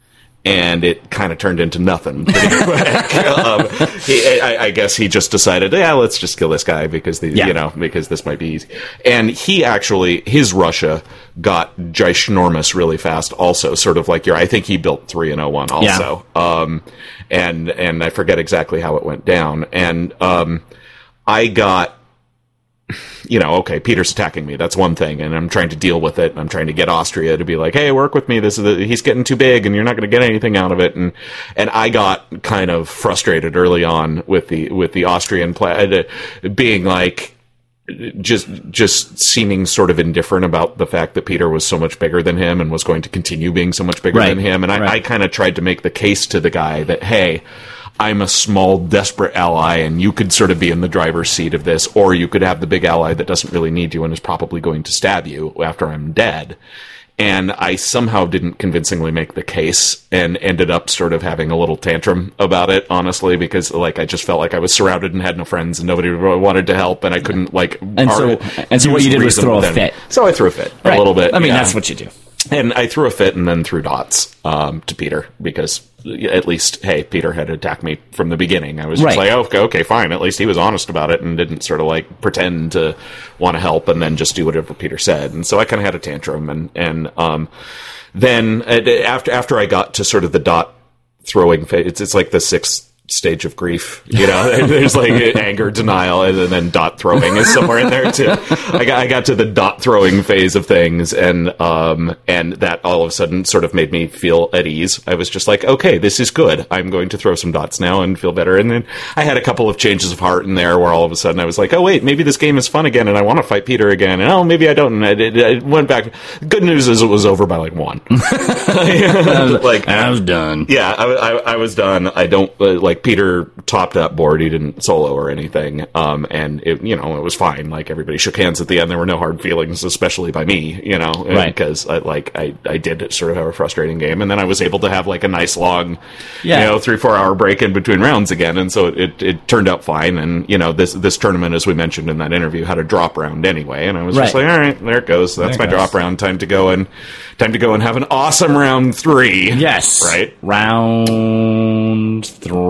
And it kind of turned into nothing pretty quick. um, he, I, I guess he just decided, yeah, let's just kill this guy because the, Yeah. you know, because this might be easy. And he actually, his Russia got ginormous really fast. Also, sort of like your, I think he built three and oh one also. Um, and and I forget exactly how it went down. And um, I got. You know, okay, Peter's attacking me. That's one thing, and I'm trying to deal with it. I'm trying to get Austria to be like, "Hey, work with me. This is the, he's getting too big, and you're not going to get anything out of it." And and I got kind of frustrated early on with the with the Austrian play, uh, being like just just seeming sort of indifferent about the fact that Peter was so much bigger than him and was going to continue being so much bigger Right. than him. And I, Right. I kind of tried to make the case to the guy that, hey, I'm a small, desperate ally, and you could sort of be in the driver's seat of this, or you could have the big ally that doesn't really need you and is probably going to stab you after I'm dead. And I somehow didn't convincingly make the case and ended up sort of having a little tantrum about it, honestly, because like I just felt like I was surrounded and had no friends and nobody really wanted to help, and I couldn't like. And so, ar- and so what use you did was reason throw a then. fit. So I threw a fit Right. a little bit. I mean, yeah. that's what you do. And I threw a fit and then threw dots um, to Peter because at least, hey, Peter had attacked me from the beginning. I was just Right. like, oh, okay, okay, fine. At least he was honest about it and didn't sort of like pretend to want to help and then just do whatever Peter said. And so I kind of had a tantrum. And and um, then uh, after after I got to sort of the dot throwing phase, it's, it's like the sixth stage of grief, you know. There's like anger, denial, and then dot throwing is somewhere in there too. I got I got to the dot throwing phase of things, and um and that all of a sudden sort of made me feel at ease. I was just like, okay, this is good. I'm going to throw some dots now and feel better. And then I had a couple of changes of heart in there where all of a sudden I was like, oh wait, maybe this game is fun again, and I want to fight Peter again. And oh, maybe I don't. And I, did, I went back. Good news is it was over by like one. Like I was done. yeah, I, I, I was done. I don't uh, like Peter topped that board. He didn't solo or anything, um, and it, you know, it was fine. Like everybody shook hands at the end. There were no hard feelings, especially by me, you know, Right. because I, like I, I did sort of have a frustrating game, and then I was able to have like a nice long, Yeah. you know, three four hour break in between rounds again, and so it, it, it turned out fine. And you know, this this tournament, as we mentioned in that interview, had a drop round anyway, and I was just Right. like, all right, there it goes. That's There my it goes. drop round. Time to go and time to go and have an awesome round three. Yes. Right. Round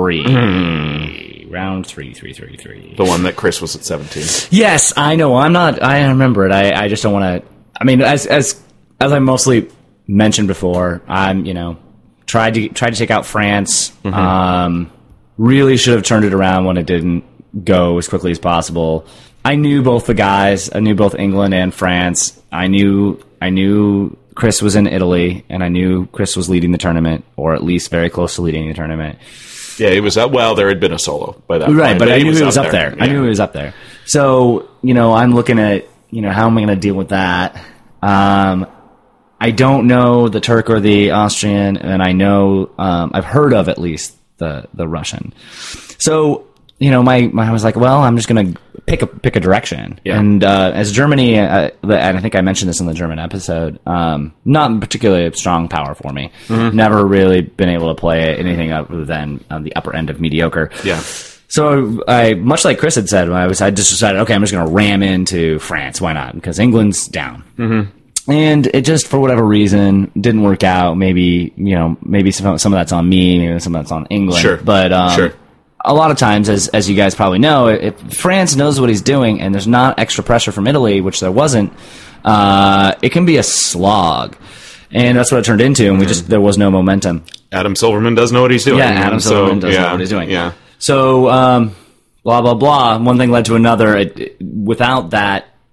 three. Round three, three, three, three. The one that Chris was at seventeen. Yes, I know. I'm not. I remember it. I, I just don't want to. I mean, as as as I mostly mentioned before, I'm you know tried to tried to take out France. Mm-hmm. Um, really should have turned it around when it didn't go as quickly as possible. I knew both the guys. I knew both England and France. I knew I knew Chris was in Italy, and I knew Chris was leading the tournament, or at least very close to leading the tournament. Yeah, he was up. Well, there had been a solo by that point. Right, but I knew he was up there. I Yeah. knew he was up there. So, you know, I'm looking at, you know, how am I going to deal with that? Um, I don't know the Turk or the Austrian, and I know, um, I've heard of at least the, the Russian. So, you know, my, my I was like, well, I'm just going to pick a pick a direction. Yeah. And uh, as Germany, uh, the, and I think I mentioned this in the German episode, um, not particularly a strong power for me. Mm-hmm. Never really been able to play anything other than on the upper end of mediocre. Yeah. So I, much like Chris had said, I was, I just decided, okay, I'm just going to ram into France. Why not? Because England's down. Mm-hmm. And it just, for whatever reason, didn't work out. Maybe, you know, maybe some, some of that's on me, maybe some of that's on England. Sure. But, um, Sure. a lot of times, as as you guys probably know, if France knows what he's doing and there's not extra pressure from Italy, which there wasn't, uh, it can be a slog. And that's what it turned into, and we just, there was no momentum. Adam Silverman does know what he's doing. Yeah, Adam so, Silverman does yeah, know what he's doing. Yeah. So, um, blah, blah, blah. One thing led to another. It, it- without that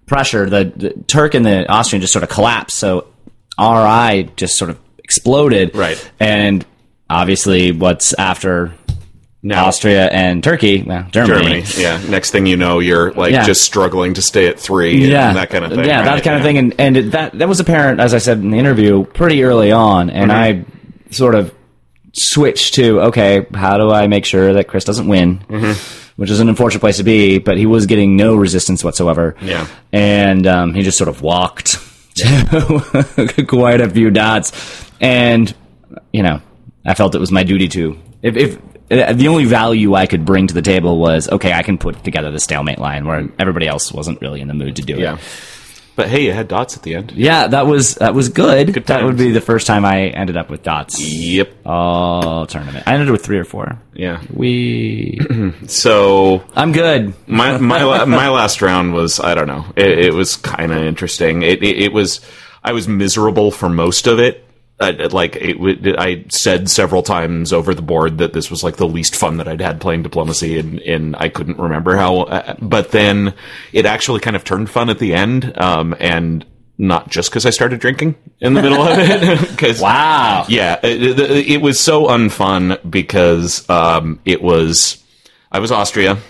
pressure, the, the Turk and the Austrian just sort of collapsed. So R I just sort of exploded. Right. And obviously, what's after Now, Austria and Turkey, well, Germany. Germany, yeah. Next thing you know, you're like Yeah. just struggling to stay at three, and Yeah, that kind of thing. Yeah, right? that kind of Yeah. thing, and and it, that that was apparent, as I said in the interview, pretty early on, and Mm-hmm. I sort of switched to okay, how do I make sure that Chris doesn't win? Mm-hmm. Which is an unfortunate place to be, but he was getting no resistance whatsoever. Yeah. And um, he just sort of walked to quite a few dots. And, you know, I felt it was my duty to. If, if uh, the only value I could bring to the table was, okay, I can put together the stalemate line where everybody else wasn't really in the mood to do Yeah. it. But hey, you had dots at the end. Yeah, that was that was good. Good that would times. be the first time I ended up with dots. Yep. Oh, tournament. I ended with three or four. Yeah. We. So I'm good. my my la- my last round was I don't know. It, it was kind of interesting. It, it it was I was miserable for most of it. I, like it, w- I said several times over the board that this was like the least fun that I'd had playing diplomacy, and, and I couldn't remember how. Uh, but then it actually kind of turned fun at the end, um, and not just because I started drinking in the middle of it. Cause, Wow. Yeah, it, it, it was so unfun because um, it was I was Austria,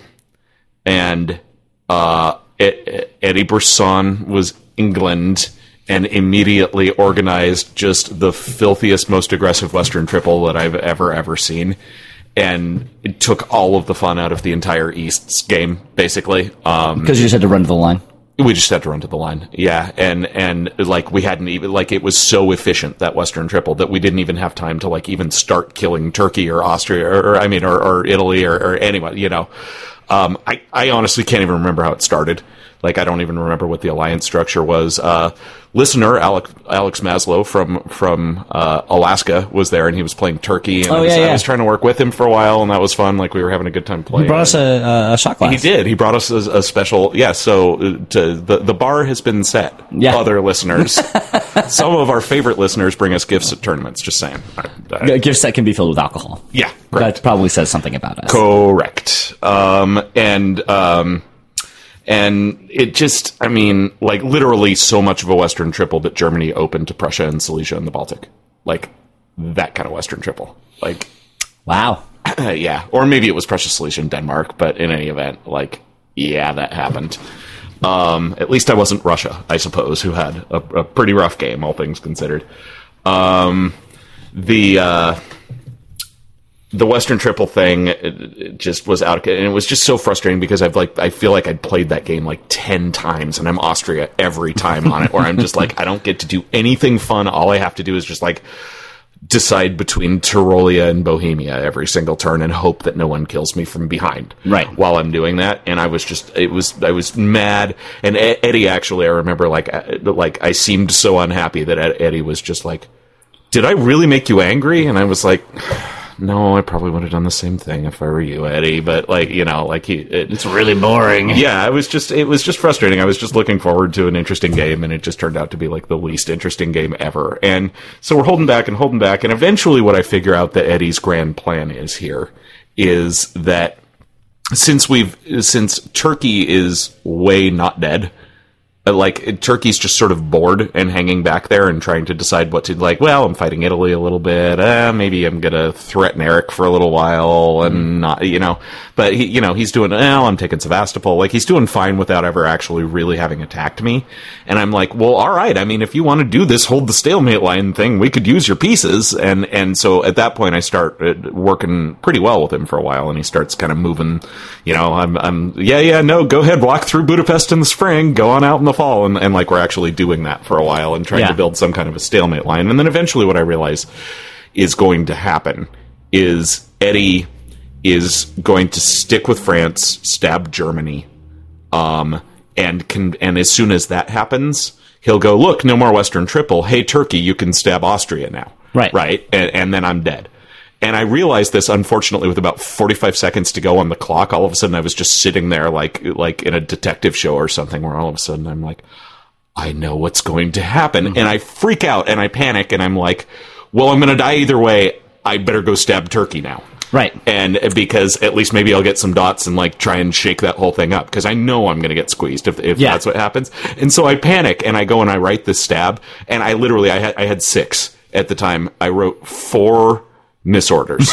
and uh, it, Eddie Bresson was England. And immediately organized just the filthiest, most aggressive Western triple that I've ever, ever seen. And it took all of the fun out of the entire East's game, basically. Um, Because you just had to run to the line. we just had to run to the line. Yeah. And, and like we hadn't even, like it was so efficient, that Western triple, that we didn't even have time to like even start killing Turkey or Austria or, or I mean, or, or Italy or, or anyone, you know. Um, I, I honestly can't even remember how it started. Like, I don't even remember what the alliance structure was. Uh, listener, Alex, Alex Maslow from, from, uh, Alaska was there, and he was playing Turkey, and Oh, I, was, yeah, yeah. I was trying to work with him for a while, and that was fun. Like, we were having a good time playing. He brought us a, a shot glass. He did. He brought us a, a special, yeah, so uh, to, the, the bar has been set. Yeah. Other listeners. Some of our favorite listeners bring us gifts at tournaments, just saying. I, I, A gift set can be filled with alcohol. yeah, That probably says something about us. correct. Um, and, um, And it just, I mean, like literally so much of a Western triple that Germany opened to Prussia and Silesia and the Baltic. Like that kind of Western triple. Like, Wow. yeah. Or maybe it was Prussia, Silesia, and Denmark, but in any event, like, yeah, that happened. Um, at least I wasn't Russia, I suppose, who had a, a pretty rough game, all things considered. Um, the, uh, the Western triple thing it, it just was out, and it was just so frustrating because I've like I feel like I'd played that game like ten times, and I'm Austria every time on it, where I'm just like I don't get to do anything fun. All I have to do is just like decide between Tyrolia and Bohemia every single turn and hope that no one kills me from behind. Right. While I'm doing that, and I was just it was I was mad, and Eddie actually I remember like like I seemed so unhappy that Eddie was just like, "Did I really make you angry?" And I was like, no, I probably would have done the same thing if I were you, Eddie. But like, you know, like he, it, It's really boring. yeah, I was just, it was just frustrating. I was just looking forward to an interesting game, and it just turned out to be like the least interesting game ever. And so we're holding back and holding back, and eventually, what I figure out that Eddie's grand plan is here is that since we've since Turkey is way not dead. Like, Turkey's just sort of bored and hanging back there and trying to decide what to, like, well, I'm fighting Italy a little bit, uh, maybe I'm gonna threaten Eric for a little while and not, you know, but he, you know, he's doing, well, I'm taking Sevastopol, like, he's doing fine without ever actually really having attacked me, and I'm like, well, alright, I mean, if you want to do this hold the stalemate line thing, we could use your pieces, and, and so at that point I start working pretty well with him for a while, and he starts kind of moving, you know, I'm, I'm, yeah, yeah, no, go ahead, walk through Budapest in the spring, go on out in the fall, and, and like we're actually doing that for a while and trying Yeah. to build some kind of a stalemate line. And then eventually what I realize is going to happen is Eddie is going to stick with France, stab Germany, um, and can, and as soon as that happens, he'll go, look, no more Western triple. Hey, Turkey, you can stab Austria now. Right. Right? And, and then I'm dead. And I realized this, unfortunately, with about forty-five seconds to go on the clock. All of a sudden, I was just sitting there like like in a detective show or something, where all of a sudden I'm like, I know what's going to happen. Mm-hmm. And I freak out and I panic and I'm like, well, I'm going to die either way. I better go stab Turkey now. Right. And because at least maybe I'll get some dots and like try and shake that whole thing up because I know I'm going to get squeezed if, if Yeah. that's what happens. And so I panic and I go and I write this stab and I literally, I had, I had six at the time. I wrote four misorders.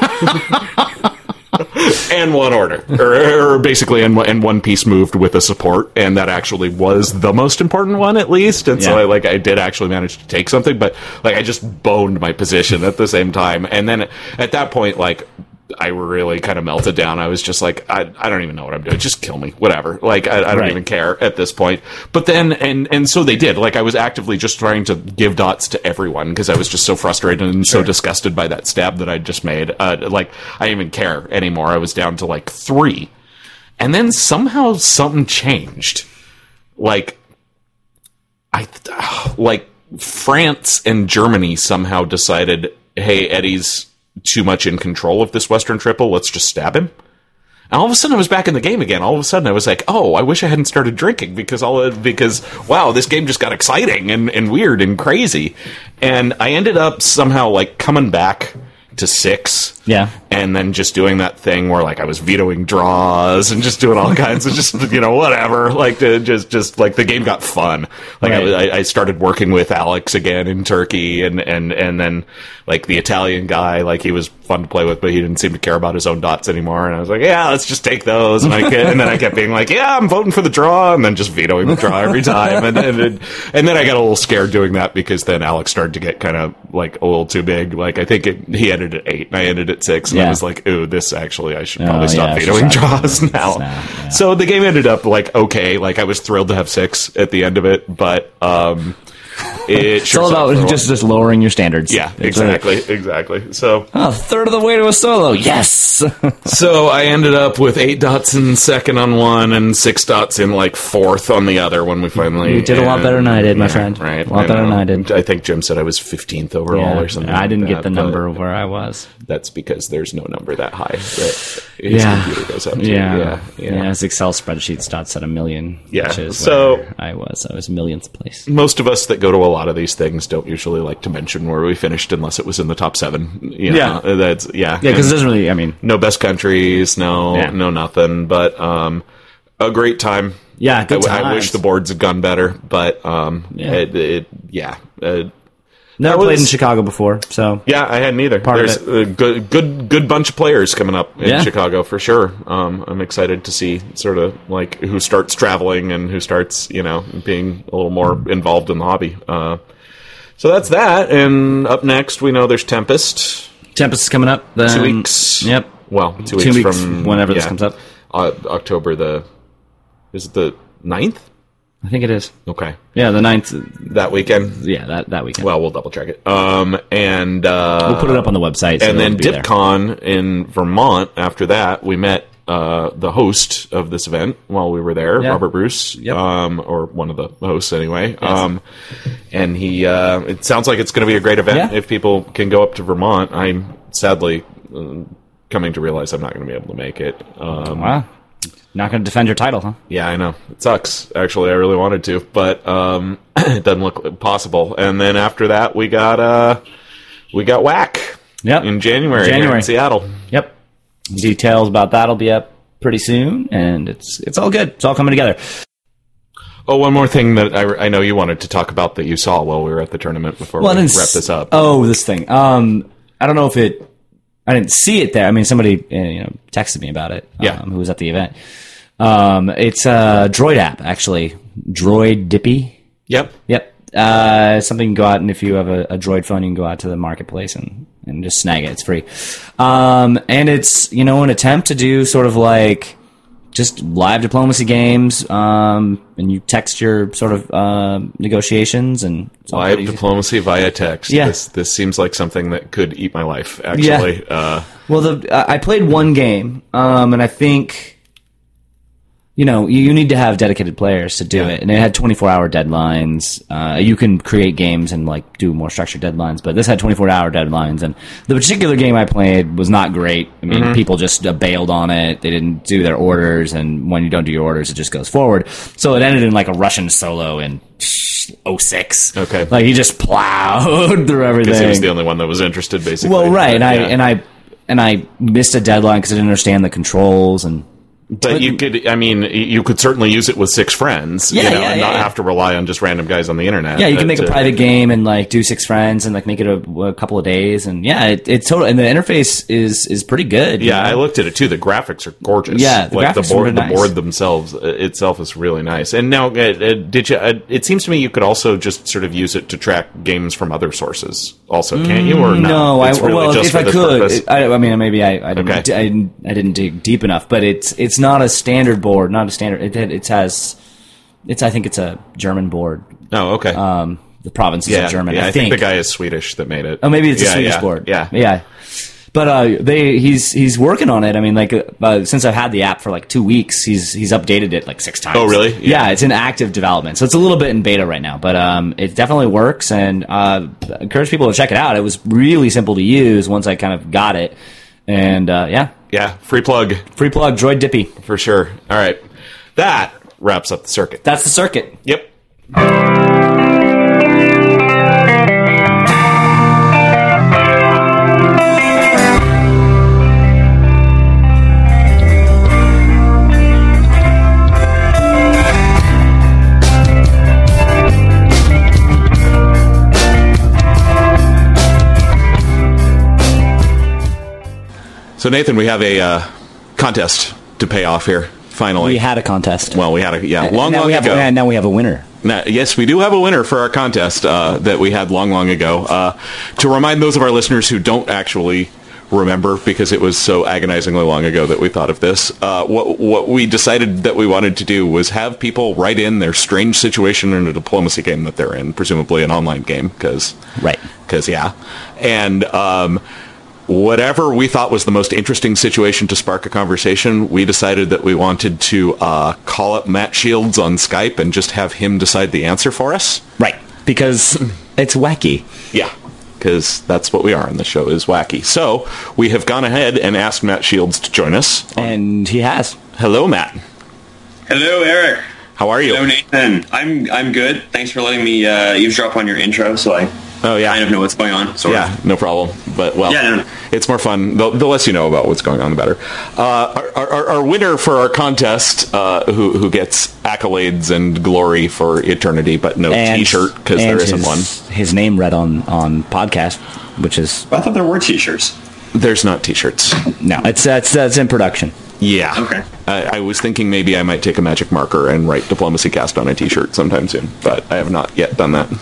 And one order, or, or basically, and, and one piece moved with a support, and that actually was the most important one, at least. And so, Yeah. I like, I did actually manage to take something, but like, I just boned my position at the same time. And then at that point, like, I really kind of melted down. I was just like, I, I don't even know what I'm doing. Just kill me, whatever. Like, I, I don't Right. even care at this point. But then, and and so they did. Like, I was actively just trying to give dots to everyone because I was just so frustrated and so disgusted by that stab that I just made. Uh, like, I didn't even care anymore. I was down to like three, and then somehow something changed. Like, I like France and Germany somehow decided, hey, Eddie's too much in control of this Western triple. Let's just stab him. And all of a sudden, I was back in the game again. All of a sudden, I was like, "Oh, I wish I hadn't started drinking because all of, because wow, this game just got exciting and, and weird and crazy." And I ended up somehow like coming back to six, Yeah. and then just doing that thing where like I was vetoing draws and just doing all kinds of just you know whatever. Like to just just like the game got fun. Like Right. I, I started working with Alex again in Turkey, and and and then like the Italian guy, like he was fun to play with, but he didn't seem to care about his own dots anymore. And I was like, yeah, let's just take those. And I kept, and then I kept being like, yeah, I'm voting for the draw, and then just vetoing the draw every time. And and, and and then I got a little scared doing that because then Alex started to get kind of like a little too big. Like I think it, he ended at eight, and I ended at six, and Yeah. I was like, ooh, this actually I should Oh, probably stop yeah, I should vetoing stop draws vetoing now. draws now, yeah. So the game ended up like okay. Like I was thrilled to have six at the end of it, but um, it It's sure all sucked for a about while. just, just lowering your standards. Yeah, It's a- exactly, exactly. So, oh, a third of the way to a solo. Yes. so I ended up with eight dots in second on one and six dots in like fourth on the other when we finally. You did a lot better than I did, my friend. Right, A lot I better than know. I did. I think Jim said I was fifteenth overall Yeah. or something. I didn't like get that, the but number of where I was. That's because there's no number that high that his Yeah. computer goes up to. Yeah. Yeah, yeah. yeah. His Excel spreadsheet starts at a million. Yeah. Which is So- where I was. I was millionth place. Most of us that go to a lot of these things don't usually like to mention where we finished unless it was in the top seven. You know, Yeah. that's yeah. Yeah, because And- it doesn't really, I mean, no best countries, no, Yeah. no nothing, but um, a great time. Yeah, good I, I times. wish the boards had gone better, but um, Yeah. it, it, yeah, uh, never That played in was- Chicago before, so. yeah, I hadn't either. Part of There's it. a good, good, good bunch of players coming up in Yeah. Chicago for sure. Um, I'm excited to see sort of like who starts traveling and who starts, you know, being a little more involved in the hobby. Uh, so that's that. And up next, we know there's Tempest. Tempest is coming up. Then, Two weeks. Yep. Well, two, Two weeks, weeks from whenever this yeah, comes up. Uh, October the is it the ninth? I think it is. Okay, Yeah, the ninth. that weekend. Yeah, that, that weekend. Well, we'll double check it. Um, and uh, we'll put it up on the website. So and then it'll be there. DipCon in Vermont. After that, we met uh, the host of this event while we were there, Yeah. Robert Bruce, Yep. um, or one of the hosts anyway. Um, and he, uh, it sounds like it's going to be a great event Yeah. if people can go up to Vermont. I'm sadly uh, coming to realize I'm not going to be able to make it. Um, Wow. Not going to defend your title, huh? Yeah, I know. It sucks. Actually, I really wanted to, but um, it doesn't look possible. And then after that, we got uh, we got WAC Yep. in January, here January. in Seattle. Yep. Details about that'll be up pretty soon, and it's it's all good. It's all coming together. Oh, one more thing that I, I know you wanted to talk about that you saw while we were at the tournament before Well, I we didn't wrap s- this up. Oh, this thing. Um, I don't know if it. I didn't see it there. I mean, somebody uh, you know texted me about it. Yeah. Um, who was at the event? Um, it's a Droid app, actually. Droid Dippy. Yep. Yep. Uh, something you can go out, and if you have a, a Droid phone, you can go out to the marketplace and, and just snag it. It's free. Um, and it's, you know, an attempt to do sort of like just live diplomacy games, um, and you text your sort of uh, negotiations and it's all Live pretty- diplomacy via text. Yeah. This, this seems like something that could eat my life, actually. Uh, Well, the I I played one game, um, and I think, you know, you, you need to have dedicated players to do Yeah. it. And it had twenty-four hour deadlines. Uh, you can create games and, like, do more structured deadlines, but this had twenty-four hour deadlines. And the particular game I played was not great. I mean, Mm-hmm. people just uh, bailed on it. They didn't do their orders, and when you don't do your orders, it just goes forward. So it ended in, like, a Russian solo in oh six. Okay. Like, he just plowed through everything. because he was the only one that was interested, basically. Well, right, and I Yeah. and I and I missed a deadline because I didn't understand the controls and. But you could, I mean, you could certainly use it with six friends, Yeah, you know, yeah, and yeah, not yeah. have to rely on just random guys on the internet. Yeah, you can uh, make a to- private game and like do six friends and like make it a, a couple of days and yeah, it, it's total and the interface is is pretty good. you Yeah, know? I looked at it too. The graphics are gorgeous. Yeah, the like graphics the are board, really the nice. board themselves uh, itself is really nice. And now, uh, uh, did you? Uh, it seems to me you could also just sort of use it to track games from other sources, also, can't you? Or no? No, It's I, really well, just if for I this could, purpose? I, I mean, maybe I, I, didn't, Okay. I, didn't, I didn't dig deep enough, but it's it's not a standard board, not a standard. It, it has, it's I think it's a German board. Oh, okay. Um, the provinces yeah, of Germany. yeah, I, I think the guy is Swedish that made it. Oh, maybe it's a Yeah, Swedish yeah, board. Yeah, yeah. But uh, they he's he's working on it. I mean, like uh, since I've had the app for like two weeks, he's he's updated it like six times. Oh, really? Yeah. Yeah. It's in active development, so it's a little bit in beta right now. But um, it definitely works, and uh, I encourage people to check it out. It was really simple to use once I kind of got it, and uh, yeah, Yeah, free plug free plug Droid Dippy. for sure. All right, that wraps up the circuit. That's the circuit. Yep. So Nathan, we have a uh, contest to pay off here. Finally, We had a contest. well, we had a yeah And long, now long we have, ago. and now we have a winner. Now, yes, we do have a winner for our contest uh, that we had long, long ago. Uh, to remind those of our listeners who don't actually remember, because it was so agonizingly long ago that we thought of this, uh, what what we decided that we wanted to do was have people write in their strange situation in a diplomacy game that they're in, presumably an online game, because Right. because yeah, and um, whatever we thought was the most interesting situation to spark a conversation, we decided that we wanted to uh, call up Matt Shields on Skype and just have him decide the answer for us. Right. Because it's wacky. Yeah, because that's what we are on the show, is wacky. So we have gone ahead and asked Matt Shields to join us. And he has. Hello, Matt. Hello, Eric. How are you? Hello, Nathan. I'm I'm good. Thanks for letting me uh, eavesdrop on your intro, so I Oh, yeah. kind of know what's going on. Sort Yeah, of. no problem. But, well, Yeah, no, no. it's more fun. The, the less you know about what's going on, the better. Uh, our, our, our winner for our contest, uh, who, who gets accolades and glory for eternity, but no And, T-shirt, because there and isn't his, one. His name read on, on podcast, which is... I thought there were T-shirts. There's not T-shirts. No, it's, it's, it's in production. Yeah. Okay. I, I was thinking maybe I might take a magic marker and write Diplomacy Cast on a T-shirt sometime soon, but I have not yet done that.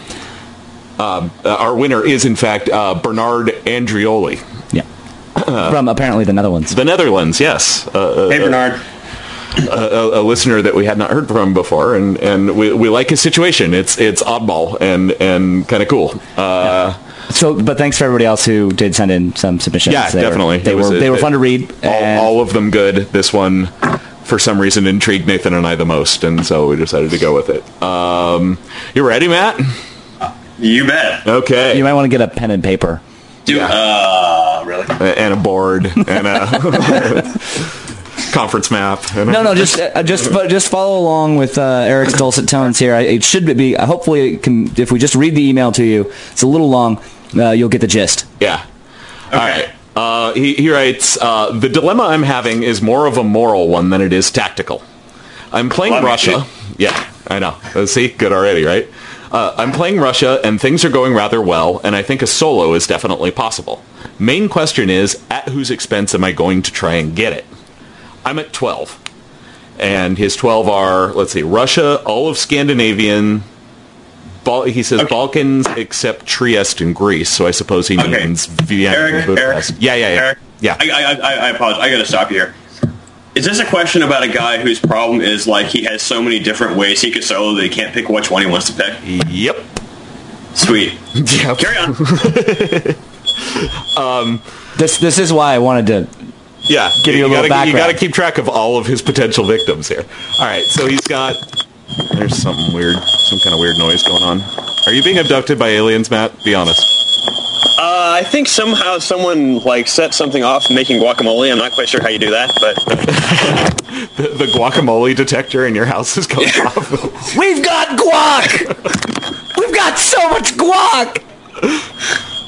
Uh, our winner is, in fact, uh, Bernard Andrioli. Yeah. From apparently the Netherlands. The Netherlands, yes. Uh, Hey, Bernard. a, a listener that we had not heard from before, and, and we, we like his situation. It's it's oddball and, and kind of cool. Uh, So, but thanks for everybody else who did send in some submissions. yeah, They were- definitely. they It was were a- they were fun to read. All, and- all of them good. This one, for some reason, intrigued Nathan and I the most, and so we decided to go with it. Um, you ready, Matt? You bet. Okay. You might want to get a pen and paper. Do uh really? And a board and a conference map. And a- No, no, just uh, just fo- just follow along with uh, Eric's dulcet tones here. I, it should be uh, hopefully it can, if we just read the email to you, it's a little long. Uh, you'll get the gist. Yeah. All right. Uh, he, he writes, uh, the dilemma I'm having is more of a moral one than it is tactical. I'm playing Love it, Russia. Yeah, I know. Uh, see? Good already, right? Uh, I'm playing Russia, and things are going rather well, and I think a solo is definitely possible. Main question is, at whose expense am I going to try and get it? I'm at twelve. And his twelve are, let's see, Russia, all of Scandinavian... Bal- he says Okay. Balkans except Trieste and Greece, so I suppose he Okay. means Vienna and Eric, Budapest. Eric, Yeah, yeah, yeah. Eric, yeah. I, I, I, I apologize. I got to stop you here. Is this a question about a guy whose problem is like he has so many different ways he could solo that he can't pick which one he wants to pick? Yep. Sweet. Yep. Carry on. This this is why I wanted to. Yeah. Give you a little gotta, You got to background. keep track of all of his potential victims here. All right, so he's got... There's something weird, some kind of weird noise going on. Are you being abducted by aliens, Matt? Be honest. Uh, I think somehow someone like set something off making guacamole. I'm not quite sure how you do that, but The, the guacamole detector in your house is going off. We've got guac. We've got so much guac.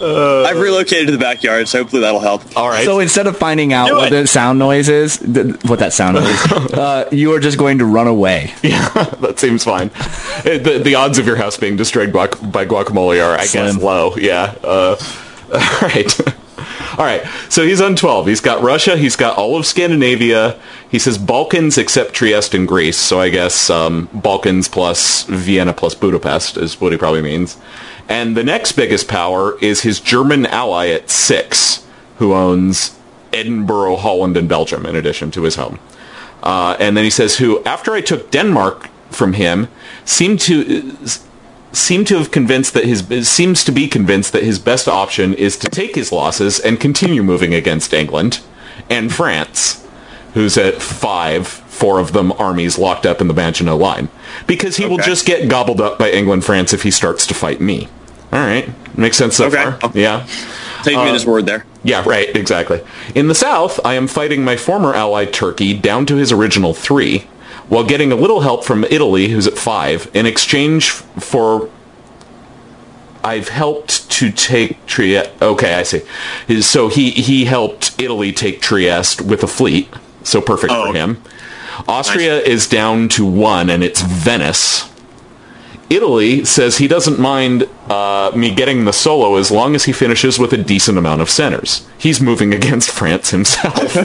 I've relocated to the backyard, so hopefully that'll help. All right. So instead of finding out Do what it. the sound noise is, th- what that sound noise is, uh, you are just going to run away. Yeah, that seems fine. Uh, The, the odds of your house being destroyed guac- by guacamole are, I Slim. guess, low. Yeah. Uh, all right. All right. So he's on twelve. He's got Russia. He's got all of Scandinavia. He says Balkans except Trieste and Greece. So I guess um, Balkans plus Vienna plus Budapest is what he probably means. And the next biggest power is his German ally at six, who owns Edinburgh, Holland, and Belgium, in addition to his home. Uh, and then he says, who, after I took Denmark from him, seemed to uh, seemed to have convinced that his seems to be convinced that his best option is to take his losses and continue moving against England and France, who's at five, four of them armies locked up in the Maginot Line, because he will Okay. just get gobbled up by England, France if he starts to fight me. All right, makes sense so Okay. far. Yeah. Take me at his word there. Yeah, right, exactly. In the south, I am fighting my former ally Turkey down to his original three, while getting a little help from Italy, who's at five, in exchange for... I've helped to take Trieste... Okay, I see. So he, he helped Italy take Trieste with a fleet, so perfect Oh. for him. Austria is down to one, and it's Venice. Italy says he doesn't mind uh, me getting the solo as long as he finishes with a decent amount of centers. He's moving against France himself.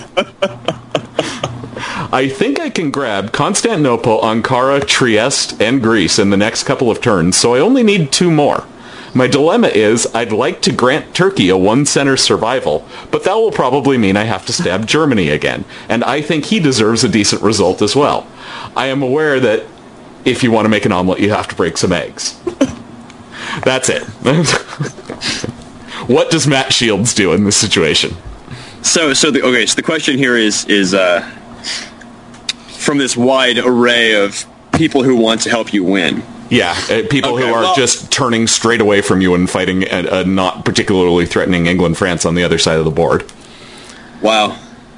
I think I can grab Constantinople, Ankara, Trieste, and Greece in the next couple of turns, so I only need two more. My dilemma is I'd like to grant Turkey a one-center survival, but that will probably mean I have to stab Germany again, and I think he deserves a decent result as well. I am aware that if you want to make an omelet, you have to break some eggs. That's it. What does Matt Shields do in this situation? So, so the okay. So the question here is is uh, from this wide array of people who want to help you win. Yeah, uh, people Okay, who are well- just turning straight away from you and fighting a, a not particularly threatening England-France on the other side of the board. Wow.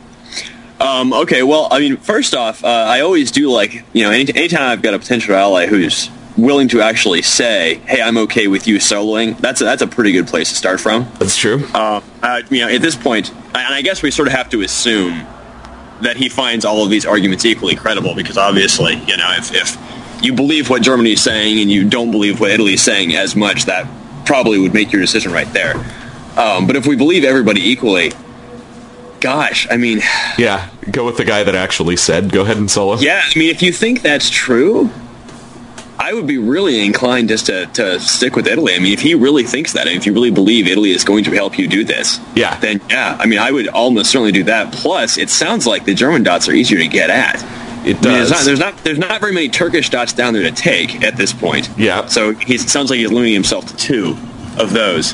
Um, okay, well, I mean, first off, uh, I always do like, you know, any, anytime I've got a potential ally who's willing to actually say, hey, I'm okay with you soloing, that's a, that's a pretty good place to start from. That's true. Uh, uh, you know, at this point, and I guess we sort of have to assume that he finds all of these arguments equally credible, because obviously, you know, if, if you believe what Germany is saying and you don't believe what Italy is saying as much, that probably would make your decision right there. Um, but if we believe everybody equally, gosh, I mean... Yeah, go with the guy that actually said, go ahead and solo. Yeah, I mean, if you think that's true, I would be really inclined just to, to stick with Italy. I mean, if he really thinks that, if you really believe Italy is going to help you do this, Yeah. then yeah, I mean, I would almost certainly do that. Plus, it sounds like the German dots are easier to get at. It I mean, there's, does. not, there's not there's not very many Turkish dots down there to take at this point. Yeah. So he sounds like he's limiting himself to two of those.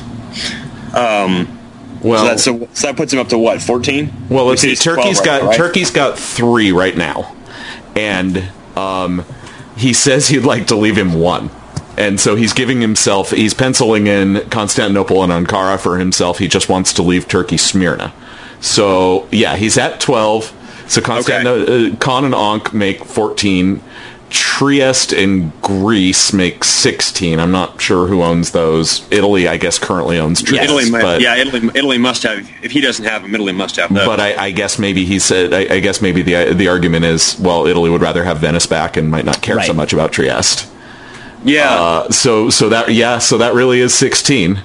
Um, well, so, that's, so, so that puts him up to what, fourteen? well, let's see. He's twelve Turkey's right got now, right? Turkey's got three right now, and um, he says he'd like to leave him one. And so he's giving himself, he's penciling in Constantinople and Ankara for himself. He just wants to leave Turkey Smyrna. So, yeah, he's at twelve. So Constantinople, uh, Con and Ankh make fourteen. Trieste and Greece make sixteen. I'm not sure who owns those. Italy, I guess, currently owns Trieste. Italy, might, but, yeah, Italy, Italy must have. If he doesn't have them, Italy must have those. but I, I guess maybe he said. I, I guess maybe the the argument is, well, Italy would rather have Venice back and might not care Right. so much about Trieste. yeah, Uh, so so that yeah, so that really is sixteen.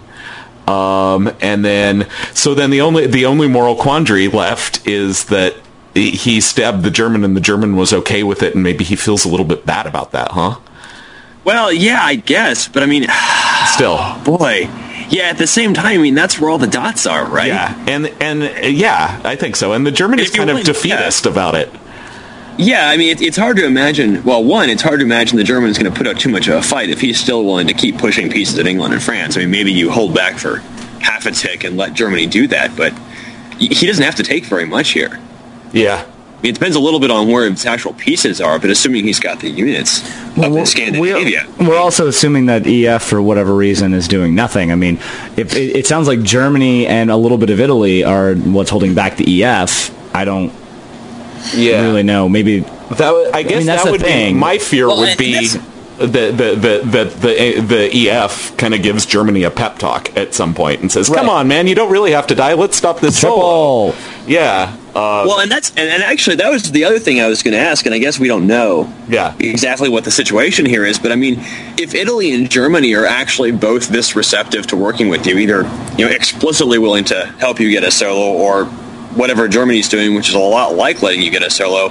Um, and then so then the only the only moral quandary left is that he stabbed the German and the German was okay with it, and maybe he feels a little bit bad about that, huh? well, yeah, I guess. But I mean, Still, boy, yeah. At the same time, I mean, that's where all the dots are, right? yeah, and and uh, yeah, I think so. And the German is If you kind of win, defeatist about it. Yeah, I mean, it, it's hard to imagine. Well, one, it's hard to imagine the German's going to put up too much of a fight if he's still willing to keep pushing pieces at England and France. I mean, maybe you hold back for half a tick and let Germany do that, but he doesn't have to take very much here. Yeah. I mean, it depends a little bit on where his actual pieces are, but assuming he's got the units up in Scandinavia. We're, we're also assuming that E F, for whatever reason, is doing nothing. I mean, if it, it sounds like Germany and a little bit of Italy are what's holding back the E F. I don't Yeah. really know. Maybe That would, I guess mean, that's that the would thing. be my fear Well, would and be that's- the the the the the, the E F kind of gives Germany a pep talk at some point and says, "Come Right. on, man, you don't really have to die. Let's stop this Triple. solo." Yeah. Uh, Well, and that's and, and actually that was the other thing I was going to ask, and I guess we don't know Yeah. exactly what the situation here is. But I mean, if Italy and Germany are actually both this receptive to working with you, either you know explicitly willing to help you get a solo, or whatever Germany's doing, which is a lot like letting you get a solo,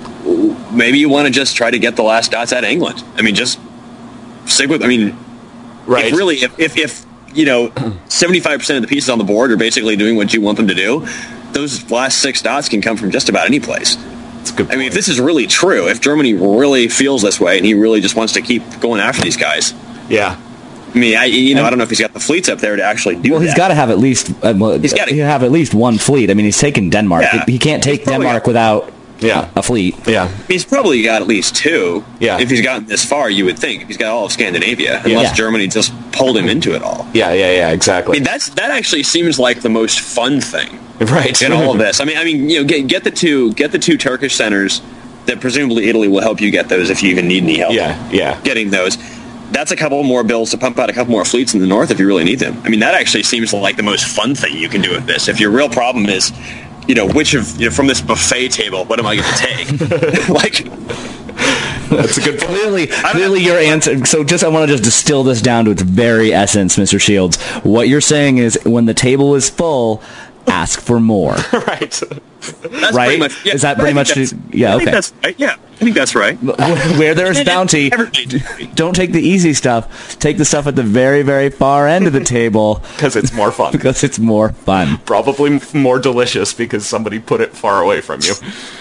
maybe you want to just try to get the last dots out of England. I mean, just stick with. I mean, right. if really, if if, if you know, seventy-five percent of the pieces on the board are basically doing what you want them to do, those last six dots can come from just about any place. That's a good. I mean, if this is really true, if Germany really feels this way and he really just wants to keep going after these guys, Yeah. I mean, I you know, I don't know if he's got the fleets up there to actually do Well, that. he's got to have at least uh, well, He's gotta- he'll have at least one fleet. I mean, he's taken Denmark. Yeah. He, he can't take He's probably Denmark got- without Yeah. a fleet. Yeah. He's probably got at least two. Yeah. If he's gotten this far, you would think. If he's got all of Scandinavia, unless Yeah. Germany just pulled him into it all. Yeah. Yeah. Yeah. I Exactly. mean, that's that actually seems like the most fun thing Right. in all of this. I mean, I mean, you know, get get the two get the two Turkish centers that presumably Italy will help you get those if you even need any help. Yeah. Yeah. Getting those. That's a couple more bills to pump out a couple more fleets in the north if you really need them. I mean, that actually seems like the most fun thing you can do with this. If your real problem is, you know, which of you know, from this buffet table, what am I going to take? Like, That's a good point. Clearly, clearly your answer. So just, I want to just distill this down to its very essence, Mister Shields. What you're saying is when the table is full, ask for more. Right. that's Right? pretty much. Yeah, Is that I pretty think much that's- the- yeah, I think okay. that's right. Yeah, I think that's right. Where there's bounty, Everybody- don't take the easy stuff. Take the stuff at the very, very far end of the table Because it's more fun. because it's more fun. Probably m- more delicious because somebody put it far away from you.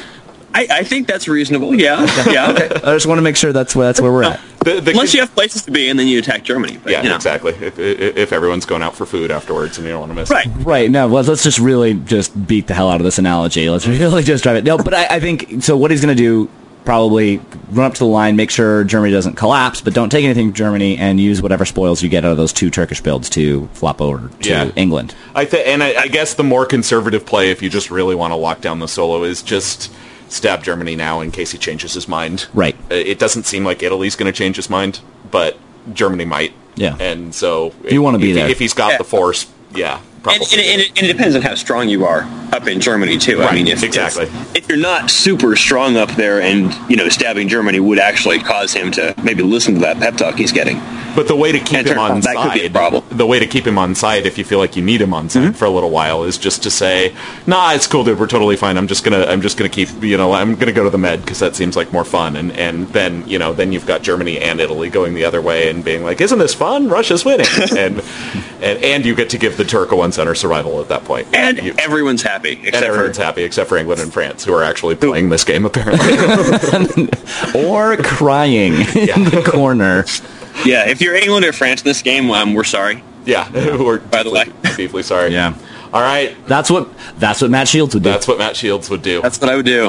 I, I think that's reasonable. Yeah, yeah. I just want to make sure that's where that's where we're at. The, the Unless kid- you have places to be, and then you attack Germany. But, yeah, you know. exactly. If, if, if everyone's going out for food afterwards and you don't want to miss Right. it. Right. No. Well, let's just really just beat the hell out of this analogy. Let's really just drive it. No. But I, I think so. What he's going to do, probably run up to the line, make sure Germany doesn't collapse, but don't take anything from Germany, and use whatever spoils you get out of those two Turkish builds to flop over to Yeah. England. I th- and I, I guess the more conservative play, if you just really want to lock down the solo, is just stab Germany now in case he changes his mind. Right. Uh, It doesn't seem like Italy's going to change his mind, but Germany might. Yeah. And so if you wanna be if, there. if he's got Yeah. the force, yeah, probably. And, and, and, it, and it depends on how strong you are up in Germany too. Right, I mean, if, exactly. if if you're not super strong up there, and you know, stabbing Germany would actually cause him to maybe listen to that pep talk he's getting. But the way to keep And him turn- on that could be a side, problem. the way to keep him on side, if you feel like you need him on side Mm-hmm. for a little while, is just to say, "Nah, it's cool, dude. We're totally fine. I'm just gonna, I'm just gonna keep, you know, I'm gonna go to the Med because that seems like more fun." And and then, you know, then you've got Germany and Italy going the other way and being like, "Isn't this fun? Russia's winning," and and and you get to give the Turk a one center survival at that point, And you, everyone's happy, and except everyone's for happy except for England and France, who are actually playing this game apparently. Or crying in the corner. yeah. If you're England or France in this game, um, we're sorry. yeah, we're By the way. deeply, deeply sorry. Yeah. All right, That's what that's what Matt Shields would do. that's what Matt Shields would do. That's what I would do.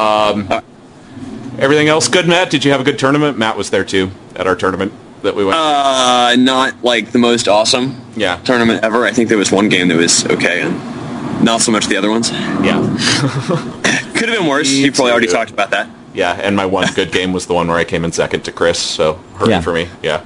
Everything else good, Matt? Did you have a good tournament? Matt was there too at our tournament that we went. Uh, not like the most awesome Yeah. tournament ever. I think there was one game that was okay, and not so much the other ones. yeah, Could have been worse. Me You probably already too. talked about that. yeah. And my one good game was the one where I came in second to Chris. So hurry Yeah. for me. Yeah,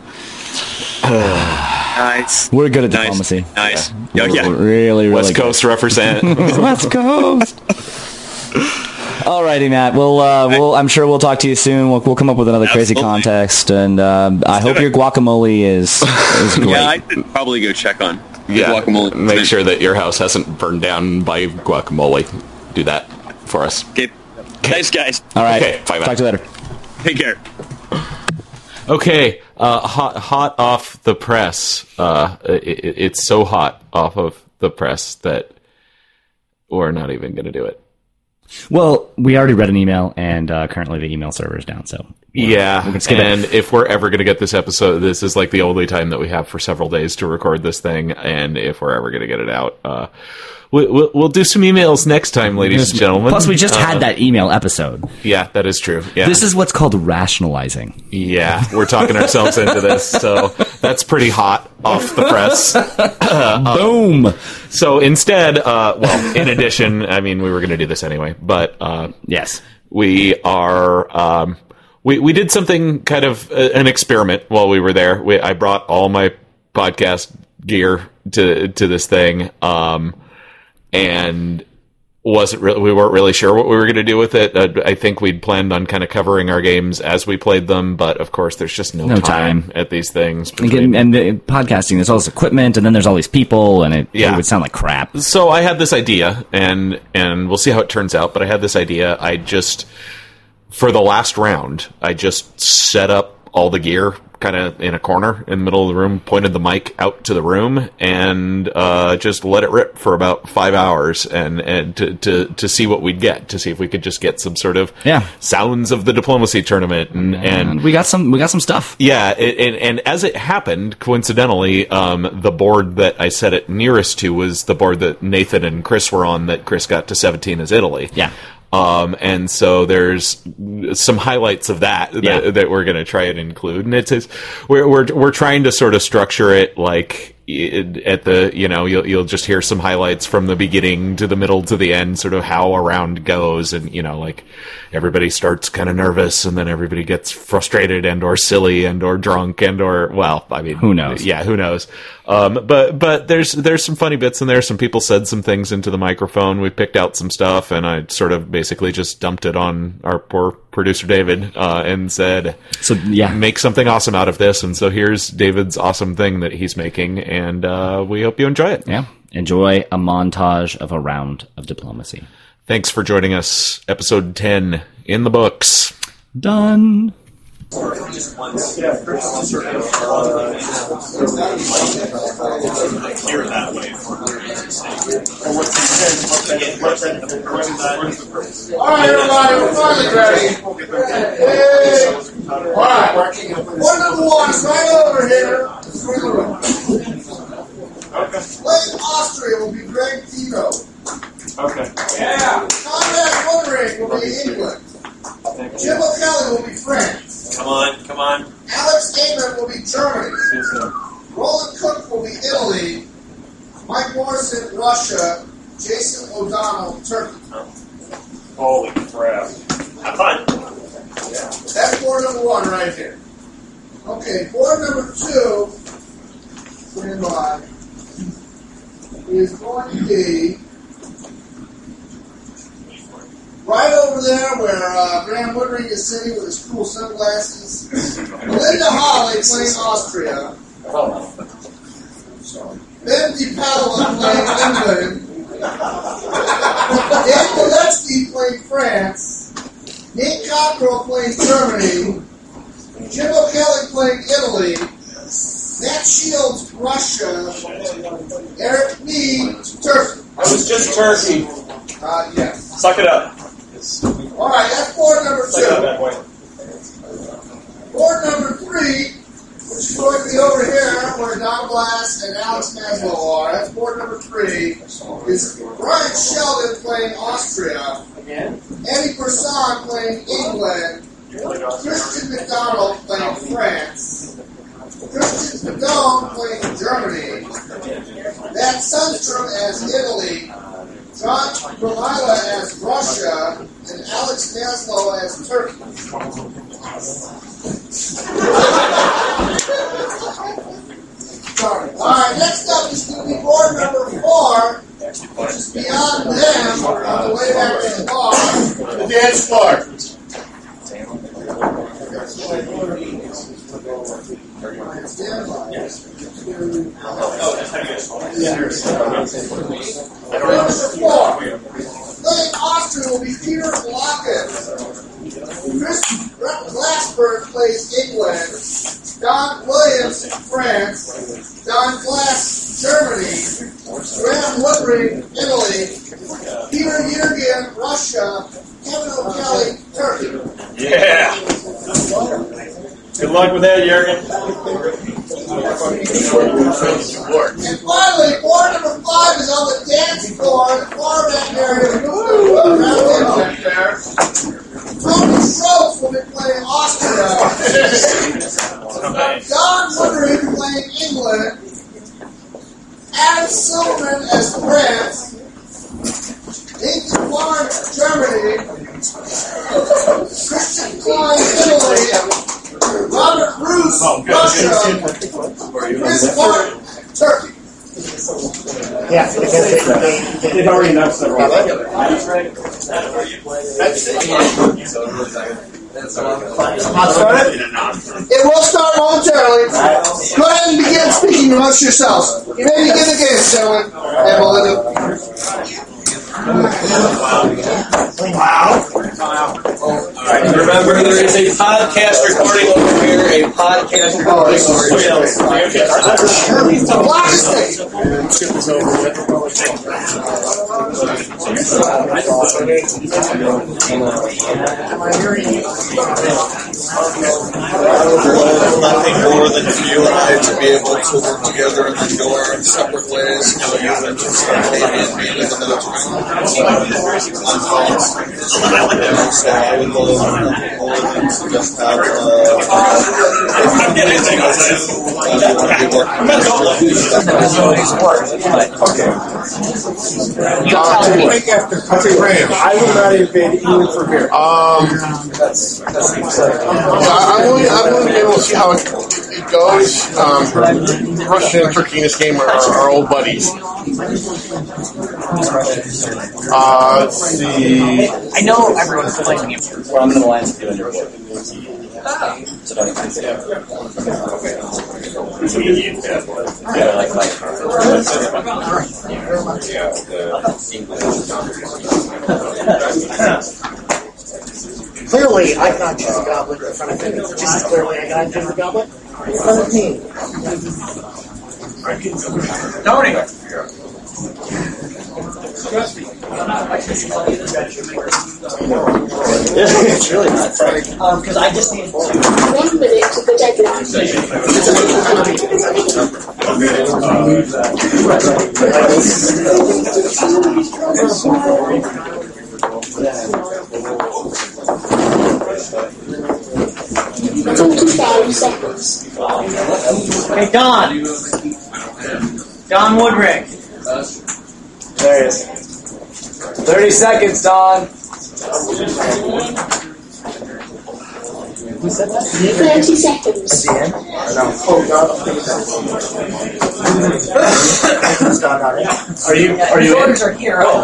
Nice. We're good at Nice. diplomacy. Nice. Yeah. We're yeah. Really, really West good. Coast represent. West Coast. Alrighty, Matt. We'll, uh, we'll. I'm sure we'll talk to you soon. We'll, we'll come up with another crazy Absolutely. contest, and um, I hope do it. your guacamole is is great. Yeah, I should probably go check on the yeah, guacamole. make sure that your house hasn't burned down by guacamole. Do that for us. Okay. Thanks, guys. All right. Okay, bye, Matt. Talk to you later. Take care. Okay, uh, hot, hot off the press. Uh, it, it- it's so hot off of the press that we're not even going to do it. Well, we already read an email, and uh, currently the email server is down, so Yeah, we can skip and it. if we're ever going to get this episode, this is like the only time that we have for several days to record this thing, and if we're ever going to get it out, uh, we, we'll, we'll do some emails next time, ladies and gentlemen. Plus, we just Uh, had that email episode. Yeah, that is true. Yeah, This is what's called rationalizing. yeah, we're talking ourselves into this, so that's pretty hot off the press. Boom! So instead, uh, well, in addition, I mean, we were going to do this anyway, but uh, Yes. we are um, we we did something kind of uh, an experiment while we were there. We, I brought all my podcast gear to to this thing, um, and wasn't really, we weren't really sure what we were going to do with it. Uh, I think we'd planned on kind of covering our games as we played them, but of course, there's just no, No time, time. at these things. And, between- and the podcasting, there's all this equipment, and then there's all these people, and it, Yeah. it would sound like crap. So I had this idea, and and we'll see how it turns out. But I had this idea. I just for the last round, I just set up all the gear kind of in a corner in the middle of the room, pointed the mic out to the room, and uh, just let it rip for about five hours, and and to, to to see what we'd get, to see if we could just get some sort of Yeah. sounds of the diplomacy tournament, and and. And we got some, we got some stuff. Yeah, it, and, and as it happened, coincidentally, um, the board that I set it nearest to was the board that Nathan and Chris were on, that Chris got to seventeen as Italy. Yeah. Um, and so there's some highlights of that that, Yeah. that we're going to try and include. And it's, it's we're, we're, we're trying to sort of structure it like it, at the, you know, you'll, you'll just hear some highlights from the beginning to the middle to the end, sort of how a round goes. And, you know, like everybody starts kind of nervous, and then everybody gets frustrated and or silly and or drunk and or, well, I mean, Who knows? Yeah, who knows? Um, but, but there's, there's some funny bits in there. Some people said some things into the microphone. We picked out some stuff, and I sort of basically just dumped it on our poor producer David, uh, and said, So, yeah. make something awesome out of this. And so here's David's awesome thing that he's making, and uh, we hope you enjoy it. Yeah. Enjoy a montage of a round of diplomacy. Thanks for joining us. Episode ten in the books. Done. All right, everybody, we're finally ready. Hey. All right. One number one is right over here. Playing Austria will be Greg Tito. Okay. Yeah. Conrad Woodring will be England. Jim O'Kelly will be France. Come on, come on. Alex Gaiman will be Germany. Roland Cook will be Italy. Mike Morrison, Russia. Jason O'Donnell, Turkey. Holy crap. Have fun. That's board number one right here. Okay, board number two, stand by, is going to be right over there where uh, Graham Woodring is sitting with his cool sunglasses. Linda Holly playing Austria. Ben DiPaola playing England. Dan Gillespie playing France. Nate Cockrell playing Germany. Jim O'Kelly playing Italy. Matt Shields, Russia. Eric Mead, Turkey. I was just Turkey. Uh, yes. Suck it up. All right, that's board number Suck it up, two. bad boy. Board number three, which is going to be over here where Don Glass and Alex Maslow are. That's board number three. Is Brian Sheldon playing Austria. Eddie Person playing England. Christian McDonald playing France. Christian Padone playing Germany. Matt Sundstrom as Italy. John Gramila as Russia. And Alex Maslow as Turkey. Sorry. All right, next up is going to be board number four, which is beyond them on the way back to the bar. The dance floor. Number four. Playing Austria will be Peter Blockett. Chris Glassberg plays England. Don Williams, France. Don Glass, Germany. Graham Woodring, Italy. Peter Yergin, Russia. Kevin O'Kelly, Turkey. Yeah. Good luck with that, Jurgen. And finally, board number five is on the dance floor in the far back area. Around there. Tony Schultz will be playing Austria. Don Woodring playing England. Adam Silverman as France. Nathan Warren, Germany. Christian Klein, Italy. Yeah, because they, they, They've already knocked several. That's it. It will start momentarily. Go ahead and begin speaking amongst yourselves. You may begin the game, gentlemen. And we'll let it. wow. Remember, there is a podcast recording over here. A podcast recording over here. Block stick. Nothing more than for you and I to be able to work together and then go our separate ways. You know, you mentioned Scandinavian being in the military. So I would love nothing more than to just have uh, anything or two uh, you want to be working Okay. Uh, break after country Rams. I will not invade even for beer. Um, that's, that's yeah, I'm willing, I'm willing to be able to see how it, it goes. Um, Russia and Turkey in this game are, are old buddies. Uh, let's see. I know everyone's playing the game. Well, I'm in the alliance with you and your board. So don't even consider it. Yeah, like, like. Clearly, I cannot choose a goblet in front of him. Just as clearly, I cannot choose a goblet in front of me. Tony! It's really not funny. Um, because I just need One minute to the deadline. twenty-five seconds. Hey, Don! Don Woodrick. There he is. thirty seconds, Don. Who said that? thirty seconds. At the end? No. Oh, God. Are you? Are you? The orders are here. Oh,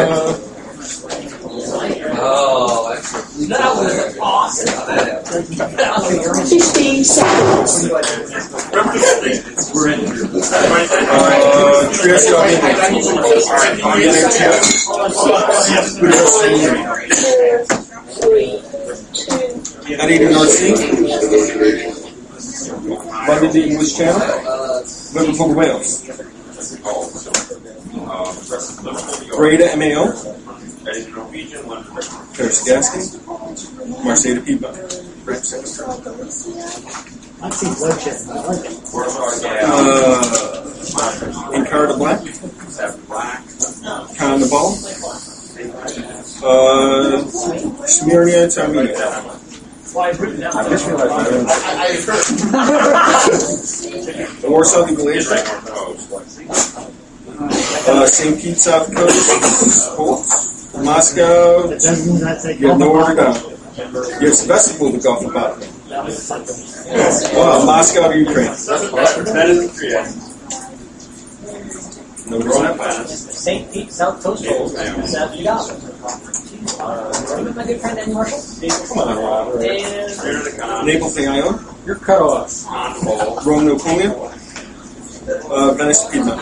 Oh, that was awesome. Fifteen seconds. We're in. Uh, Trios got me. I'm getting chance. Three, two. Eddie to North Sea. London the English Channel. Liverpool Wales. Breda M A O. Paris Gaskin. Marseille to Piedmont. I see bloodshed. I like it. Uh, Encarta Black. Con the Ball. Uh, Smyrna to Armenia. I just realized The Warsaw to Glacier. Uh, Saint Pete, South Coast. Sports. Moscow. You have nowhere to go. You have Sebastopol to go about. Well, Moscow to Ukraine. That is the Korea. No reason. Saint Pete, South Coast Rolls. South Job. With my good friend Andy Marshall. Come on, Rob. And Naples to Ione. You're cut off. Rome to Apulia. Uh, Venice to Piedmont.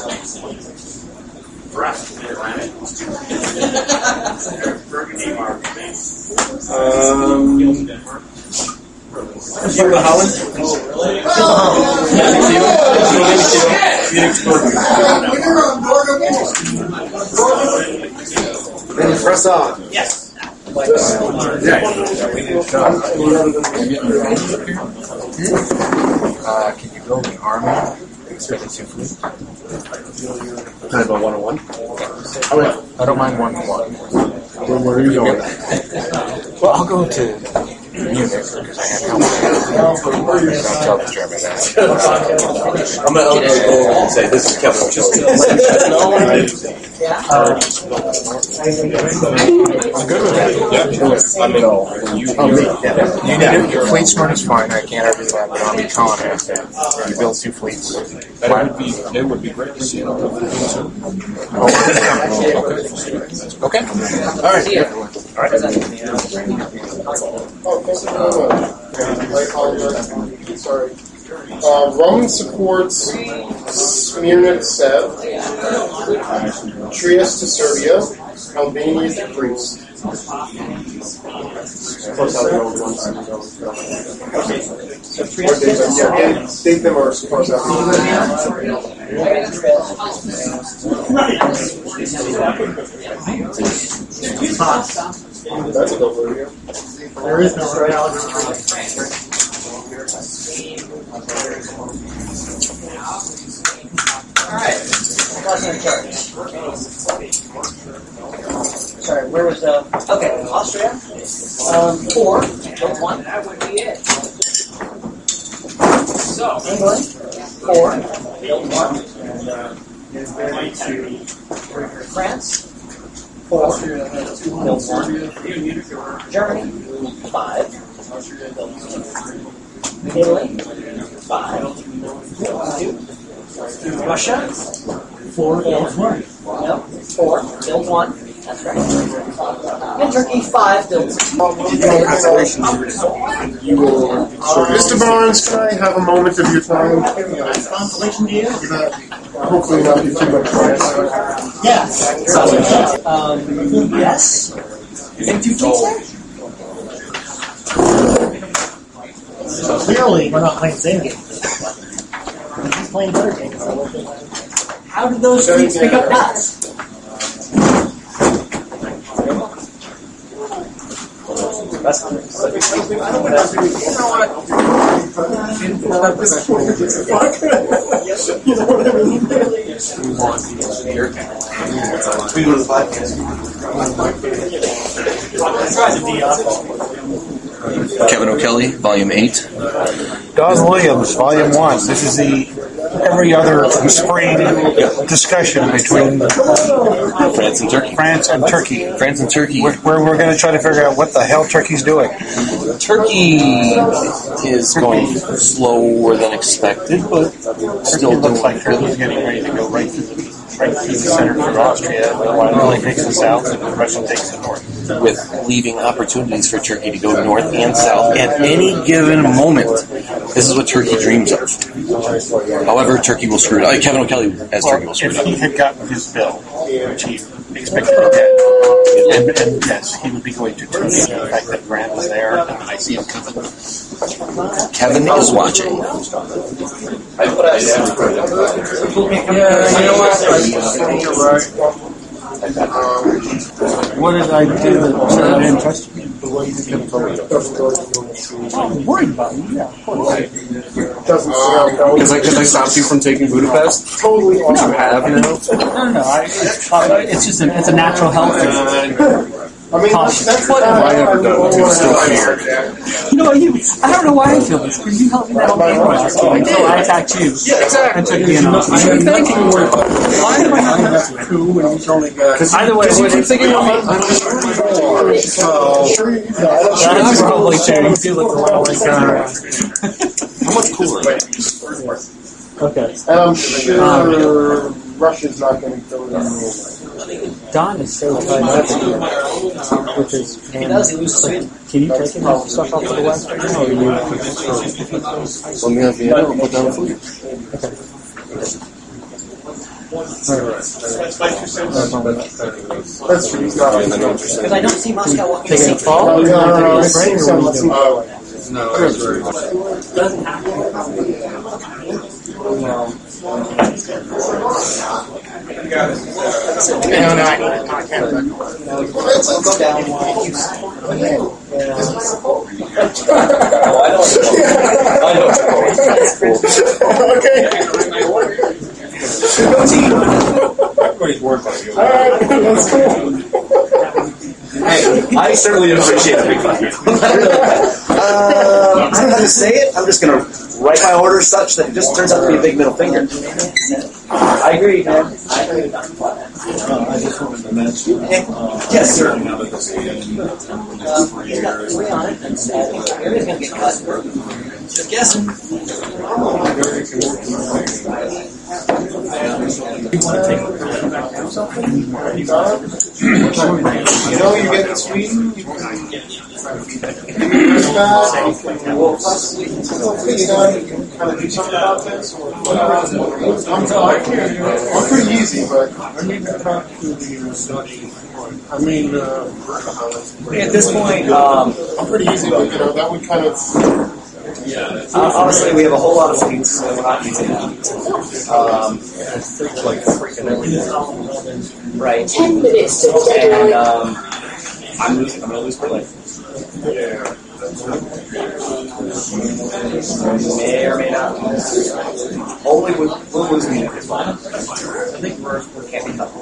Um, Cuba, Holland. Then press on. yes. Uh, can you build an army? Expected two fleet. Kind of a one on one. I don't mind one on one. Where are you going? Well, I'll go to Munich because I have help. Don't tell the German that. I'm going to go and say, this is Kevin. Yeah. Uh, I'm good with that. Yeah. I mean, you, you, yeah. you need it. Your fleet smart is fine. I can't argue that, but on Econ, you build two fleets. That would be, it would be great to see it on the fleet too. Oh, okay. All right. Yeah. All right. Sorry. Uh, Rome supports Smyrna to Sev, Trieste to Serbia, Albania to Greece. Date them or suppose that. That's a go for you. There is no reality. Alright. Sorry, where was the... Okay, Austria. Um, four. One. That would be it. So. England. Four. One. France. Four. One. Germany. Five. Italy. Five. Two. Russia. Four. Build one. No. Four. Build one. That's right. And Turkey. Five. Build two. Mister Barnes, can I have a moment of your time? Consolation to you? Hopefully not be too much time. Yes. Um, yes. And two teams there? Clearly, we're not playing the same game. He's playing better games. How did those fleets pick up dots? That's You know what? You know what I mean? We go to the podcast. Kevin O'Kelly, Volume eight. Don Williams, Volume one. This is the every other spring discussion between France and Turkey. France and Turkey. France and Turkey. Where, where we're going to try to figure out what the hell Turkey's doing. Turkey is going slower than expected, but still Turkey looks doing like Turkey's getting ready to go right through the, right through the center for Austria, while Italy takes the south and Russia takes the north. with leaving opportunities for Turkey to go north and south at any given moment. This is what Turkey dreams of. However, Turkey will screw it up. Kevin O'Kelly as Well, Turkey will screw it if up. he had gotten his bill, which he expected to get, and, and yes, he would be going to Turkey. The fact that Grant is there, I see him coming. Kevin is watching. Yeah, you know what? I think you're right. What did I do that said I didn't trust you? Oh, I'm worried about you, yeah, of course. Because I, cause I stopped you from taking Budapest? Totally Which you have now? No, no, no. I, it's, uh, it's just an, it's a natural health thing. I mean, that's, that's what I never done. It's still fear. You know what? You, I don't know why I feel this because you helped me that whole game last game until I attacked you. Yeah, exactly. And took me in. I'm thinking more about Why did I have that coup when you told me? Either way, you keep thinking about me. That's probably true. You feel like the one like How much cooler? Okay. And I'm sure Russia's not going to go down. Don is so tied up, which is. Um, he does. He loses. Can you take him stuff off to the west right now, or are you? Let me have Vienna. I'll put down for you. Okay. That's true. He's not. Because I don't see Moscow walking. Taking a fall? No, no, no. I see some. Let's see. No, that's very Doesn't happen. No, no, I need it. Let's go down. I know. Okay. Everybody's working on you. All right, let's go. Hey, I certainly appreciate it. uh, I don't know how to say it. I'm just going to write my orders such that it just turns out to be a big middle finger. I agree, man. I agree. Uh, I just wanted to mention. Uh, Yes, sir. now that this game He's got three on it, and uh, Gary's going to get cut. Just guessing. you want to take a something? You know, you get in Sweden, you can get well, possibly, you know, you can kind of do something about this. I'm, I'm pretty easy, but I need to talk to the. Uh, I mean, uh, At this point, um, I'm pretty easy, but you know, that would kind of. uh, honestly, we have a whole lot of things that we're not using. Um, it's like freaking everything. right. Ten minutes to the And deadline. um, I'm losing. I'm going to lose my life. May or may not lose. Only with, we'll lose me next time. I think we're, we can't be helpful.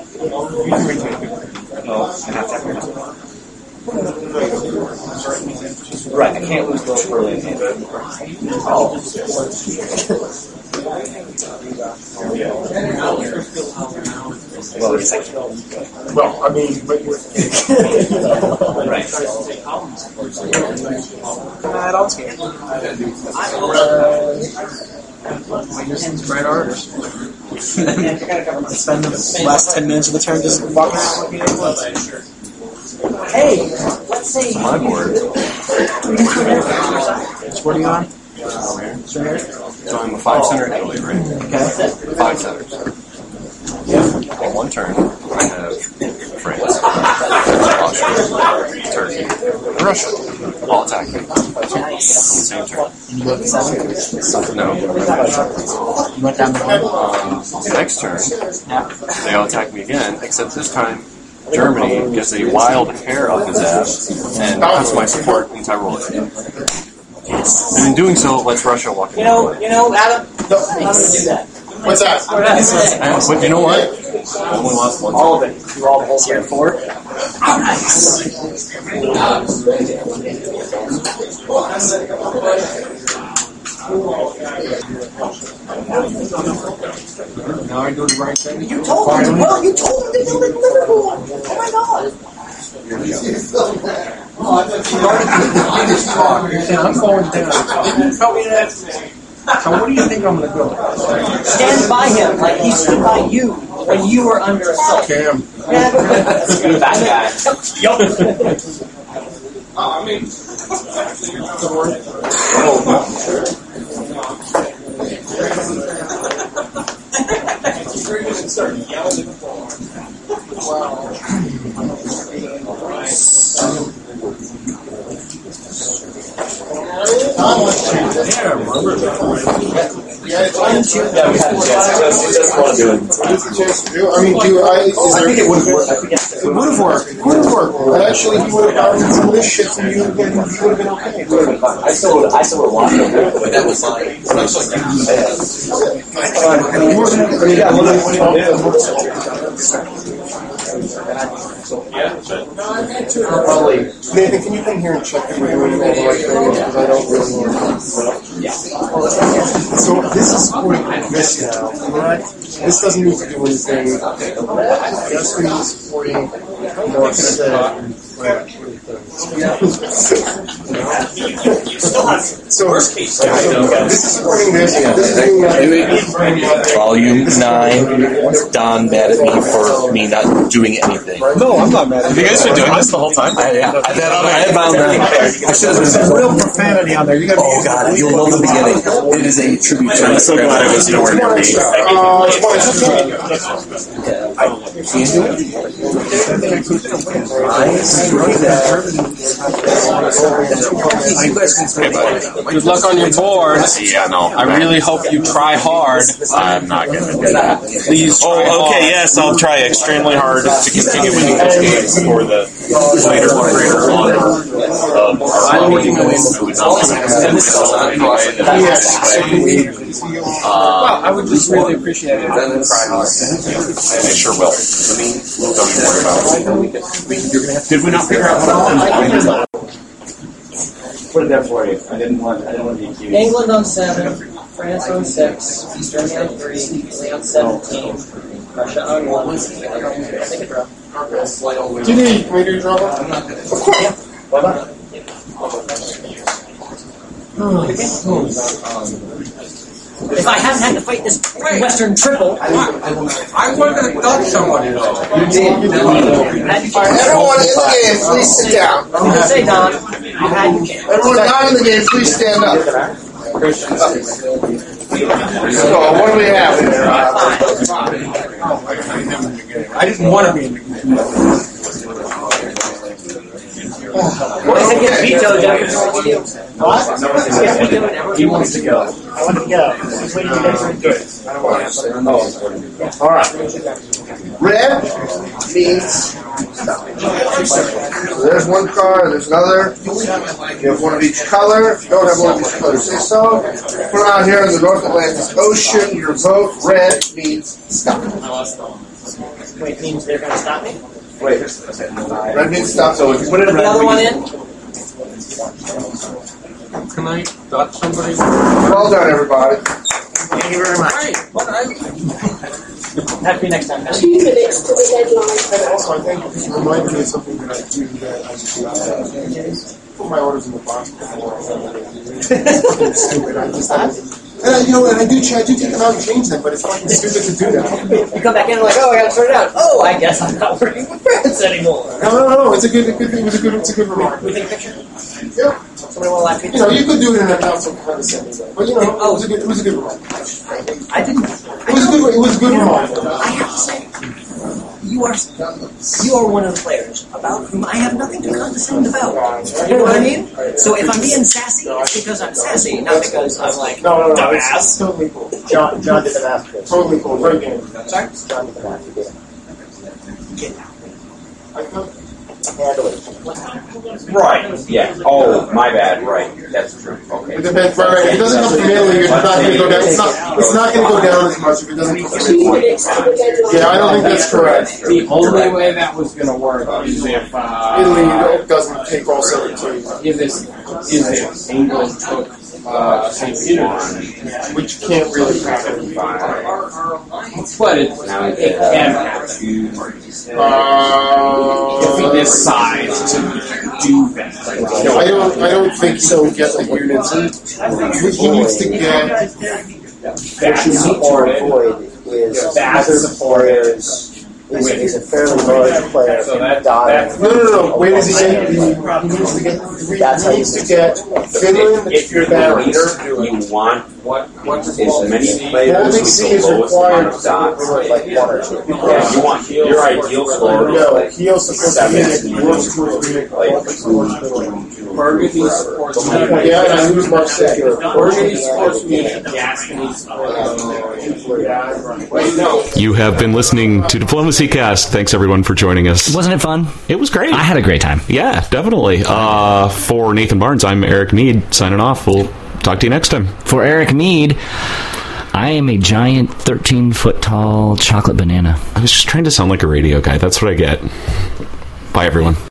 No, I have to have your Right, I can't lose those early in the game. Oh. Well, it's like, Well, I mean, but you're. right. I don't care. Great artist. Spend the last ten minutes of the turn just walking around looking at Hey, let's say My board. What are you on? So I'm a five center Italy, right? Okay. Five centers. On one turn, I have France, Austria, Turkey, and Russia. All attack me. On the same turn. You go to seven? No. You went down the one? Um, next turn, they all attack me again, except this time Germany gets a wild hair up his ass and cuts my support until I roll it. And in doing so, lets Russia walk in. You know, you know, Adam, I'm going to do that. What's that? And, but you know what? I only lost one. All of it. You're all the whole here. Four. Now I go to right side. You told them. Well, you told them to build in Liverpool. Oh my God. Yeah, I'm going down. Tell me that. So what do you think I'm going to go? Stand by him like he stood by you when you were under assault. Cam. That guy. Yup. I mean, Yeah, it's fine. Yeah, we had a chance. Just, just want to do it. It's a chance to do. I mean, do I? Is there, I think it would have worked. I think it would have worked. It would have worked. But actually, he would have gotten some of this shit from you, and you would have been okay. It would have been fine. I still would. I still would have lost it, but that was fine. But I was like, yeah, what do you want to do? Probably. Nathan, can you come here and check that we're doing all the right things? Because I don't really want to. Yeah. So this is supporting this now, right? This doesn't need to do anything. Just going to be supporting more set. So this is supporting this. This is Volume nine. Don mad at me for me not doing anything. No, I'm not mad at you. You guys been doing this the whole time? I, yeah, I, I had found that. I should have There's real profanity on there. You gotta oh God, you'll know the beginning. It is a tribute to I'm so glad it was nowhere near me. Good luck on your board. Yeah, no. I really hope you try hard. I'm not going to do that. Please try Oh, okay, hard. yes, I'll try extremely hard to continue winning those games for the later or greater honor of our working with who is Well, I would just really appreciate it. And I sure will. Don't even worry about it. Did we not figure out what Put it there for you. I didn't want. I didn't want to be accused. England on seven, France on six, Germany on three, Italy on seventeen, Russia on one. Take a draw. Do you need me to draw? Of course. Yeah. Why not? If I hadn't had to fight this Western triple, I wanted to touch somebody though. You did. All right, everyone in the game, please sit down. You can say, Don, you had your chance. Everyone not in the game, please stand up. So, what do we have here? I didn't want to be in the game. What if it gets vetoed? What? He wants to go. I want to go. Just waiting to get Good. I don't want to. All right. Red means stop. So there's one card, there's another. You have one of each color. If you don't have one of each color, say so. We're out here in the North Atlantic Ocean. Your vote, red, means stop. Wait, it means they're going to stop me? Wait, red means stop. So if you put it in Put red, the other one in? Can I touch somebody? well done, everybody. Thank you very much. Happy next time. Two minutes to the deadline. And also, I think you reminded me of something that I do that I just put my orders in the box before. Fucking stupid. I just, I, and I, you know, and I do, I do take them out and change them, but it's fucking stupid to do that. You come back in and like, oh, I got to sort it out. Oh, I guess I'm not working with friends anymore. No, no, no. It's a good, good thing. It was a good, it's a good remark. We take a picture? Yeah. Somebody want to laugh at You know, you could do it in a not so condescending way, but you know, it was a good, it was a good remark. I didn't. It was a good, it was a good remark. I have to say, you are you are one of the players about whom I have nothing to condescend about. You know what I mean? So if I'm being sassy, it's because I'm sassy, not because I'm like No, no, no. It's, dumbass. it's totally cool. John, John did the math. Totally cool. Great game. Sorry? John did the math. He did. Get out. I could. Right, yeah. Oh, my bad, right. That's true. Okay. It depends, right, right. If it doesn't come from mailing, it's not going to go down. It's not, it's not going to go down as much if it doesn't come from mailing. Yeah, I don't think that's correct. The only way that was going to work is if uh, Italy doesn't take all seventeen. Is this is if England took uh, Saint Peter's, which can't really happen. But it, it can happen. Uh, If he decides to do that. No, I don't. I don't think so. Get the units. He needs to get. That support is that support is, is, is a fairly large player. So that, that, no, no, no. Where does he get? He, he needs to get. Three, he needs to get Finland. If you're the leader, you want what what as many players Baltic with Sea the is lowest required amount of dots. for like one or two. Yeah, you want your ideal score is No, like he also supposed to be seven. in world tour three. Burgundy supports me. Yeah, and he was much sicker. Burgundy supports me. Gascony supports me. Wait, no. You have been listening to Diplomacy Cast. Thanks everyone for joining us. Wasn't it fun? It was great. I had a great time. Yeah, definitely. Uh, for Nathan Barnes, I'm Eric Mead signing off. We'll talk to you next time. For Eric Mead, I am a giant thirteen foot tall chocolate banana. I was just trying to sound like a radio guy. That's what I get. Bye, everyone.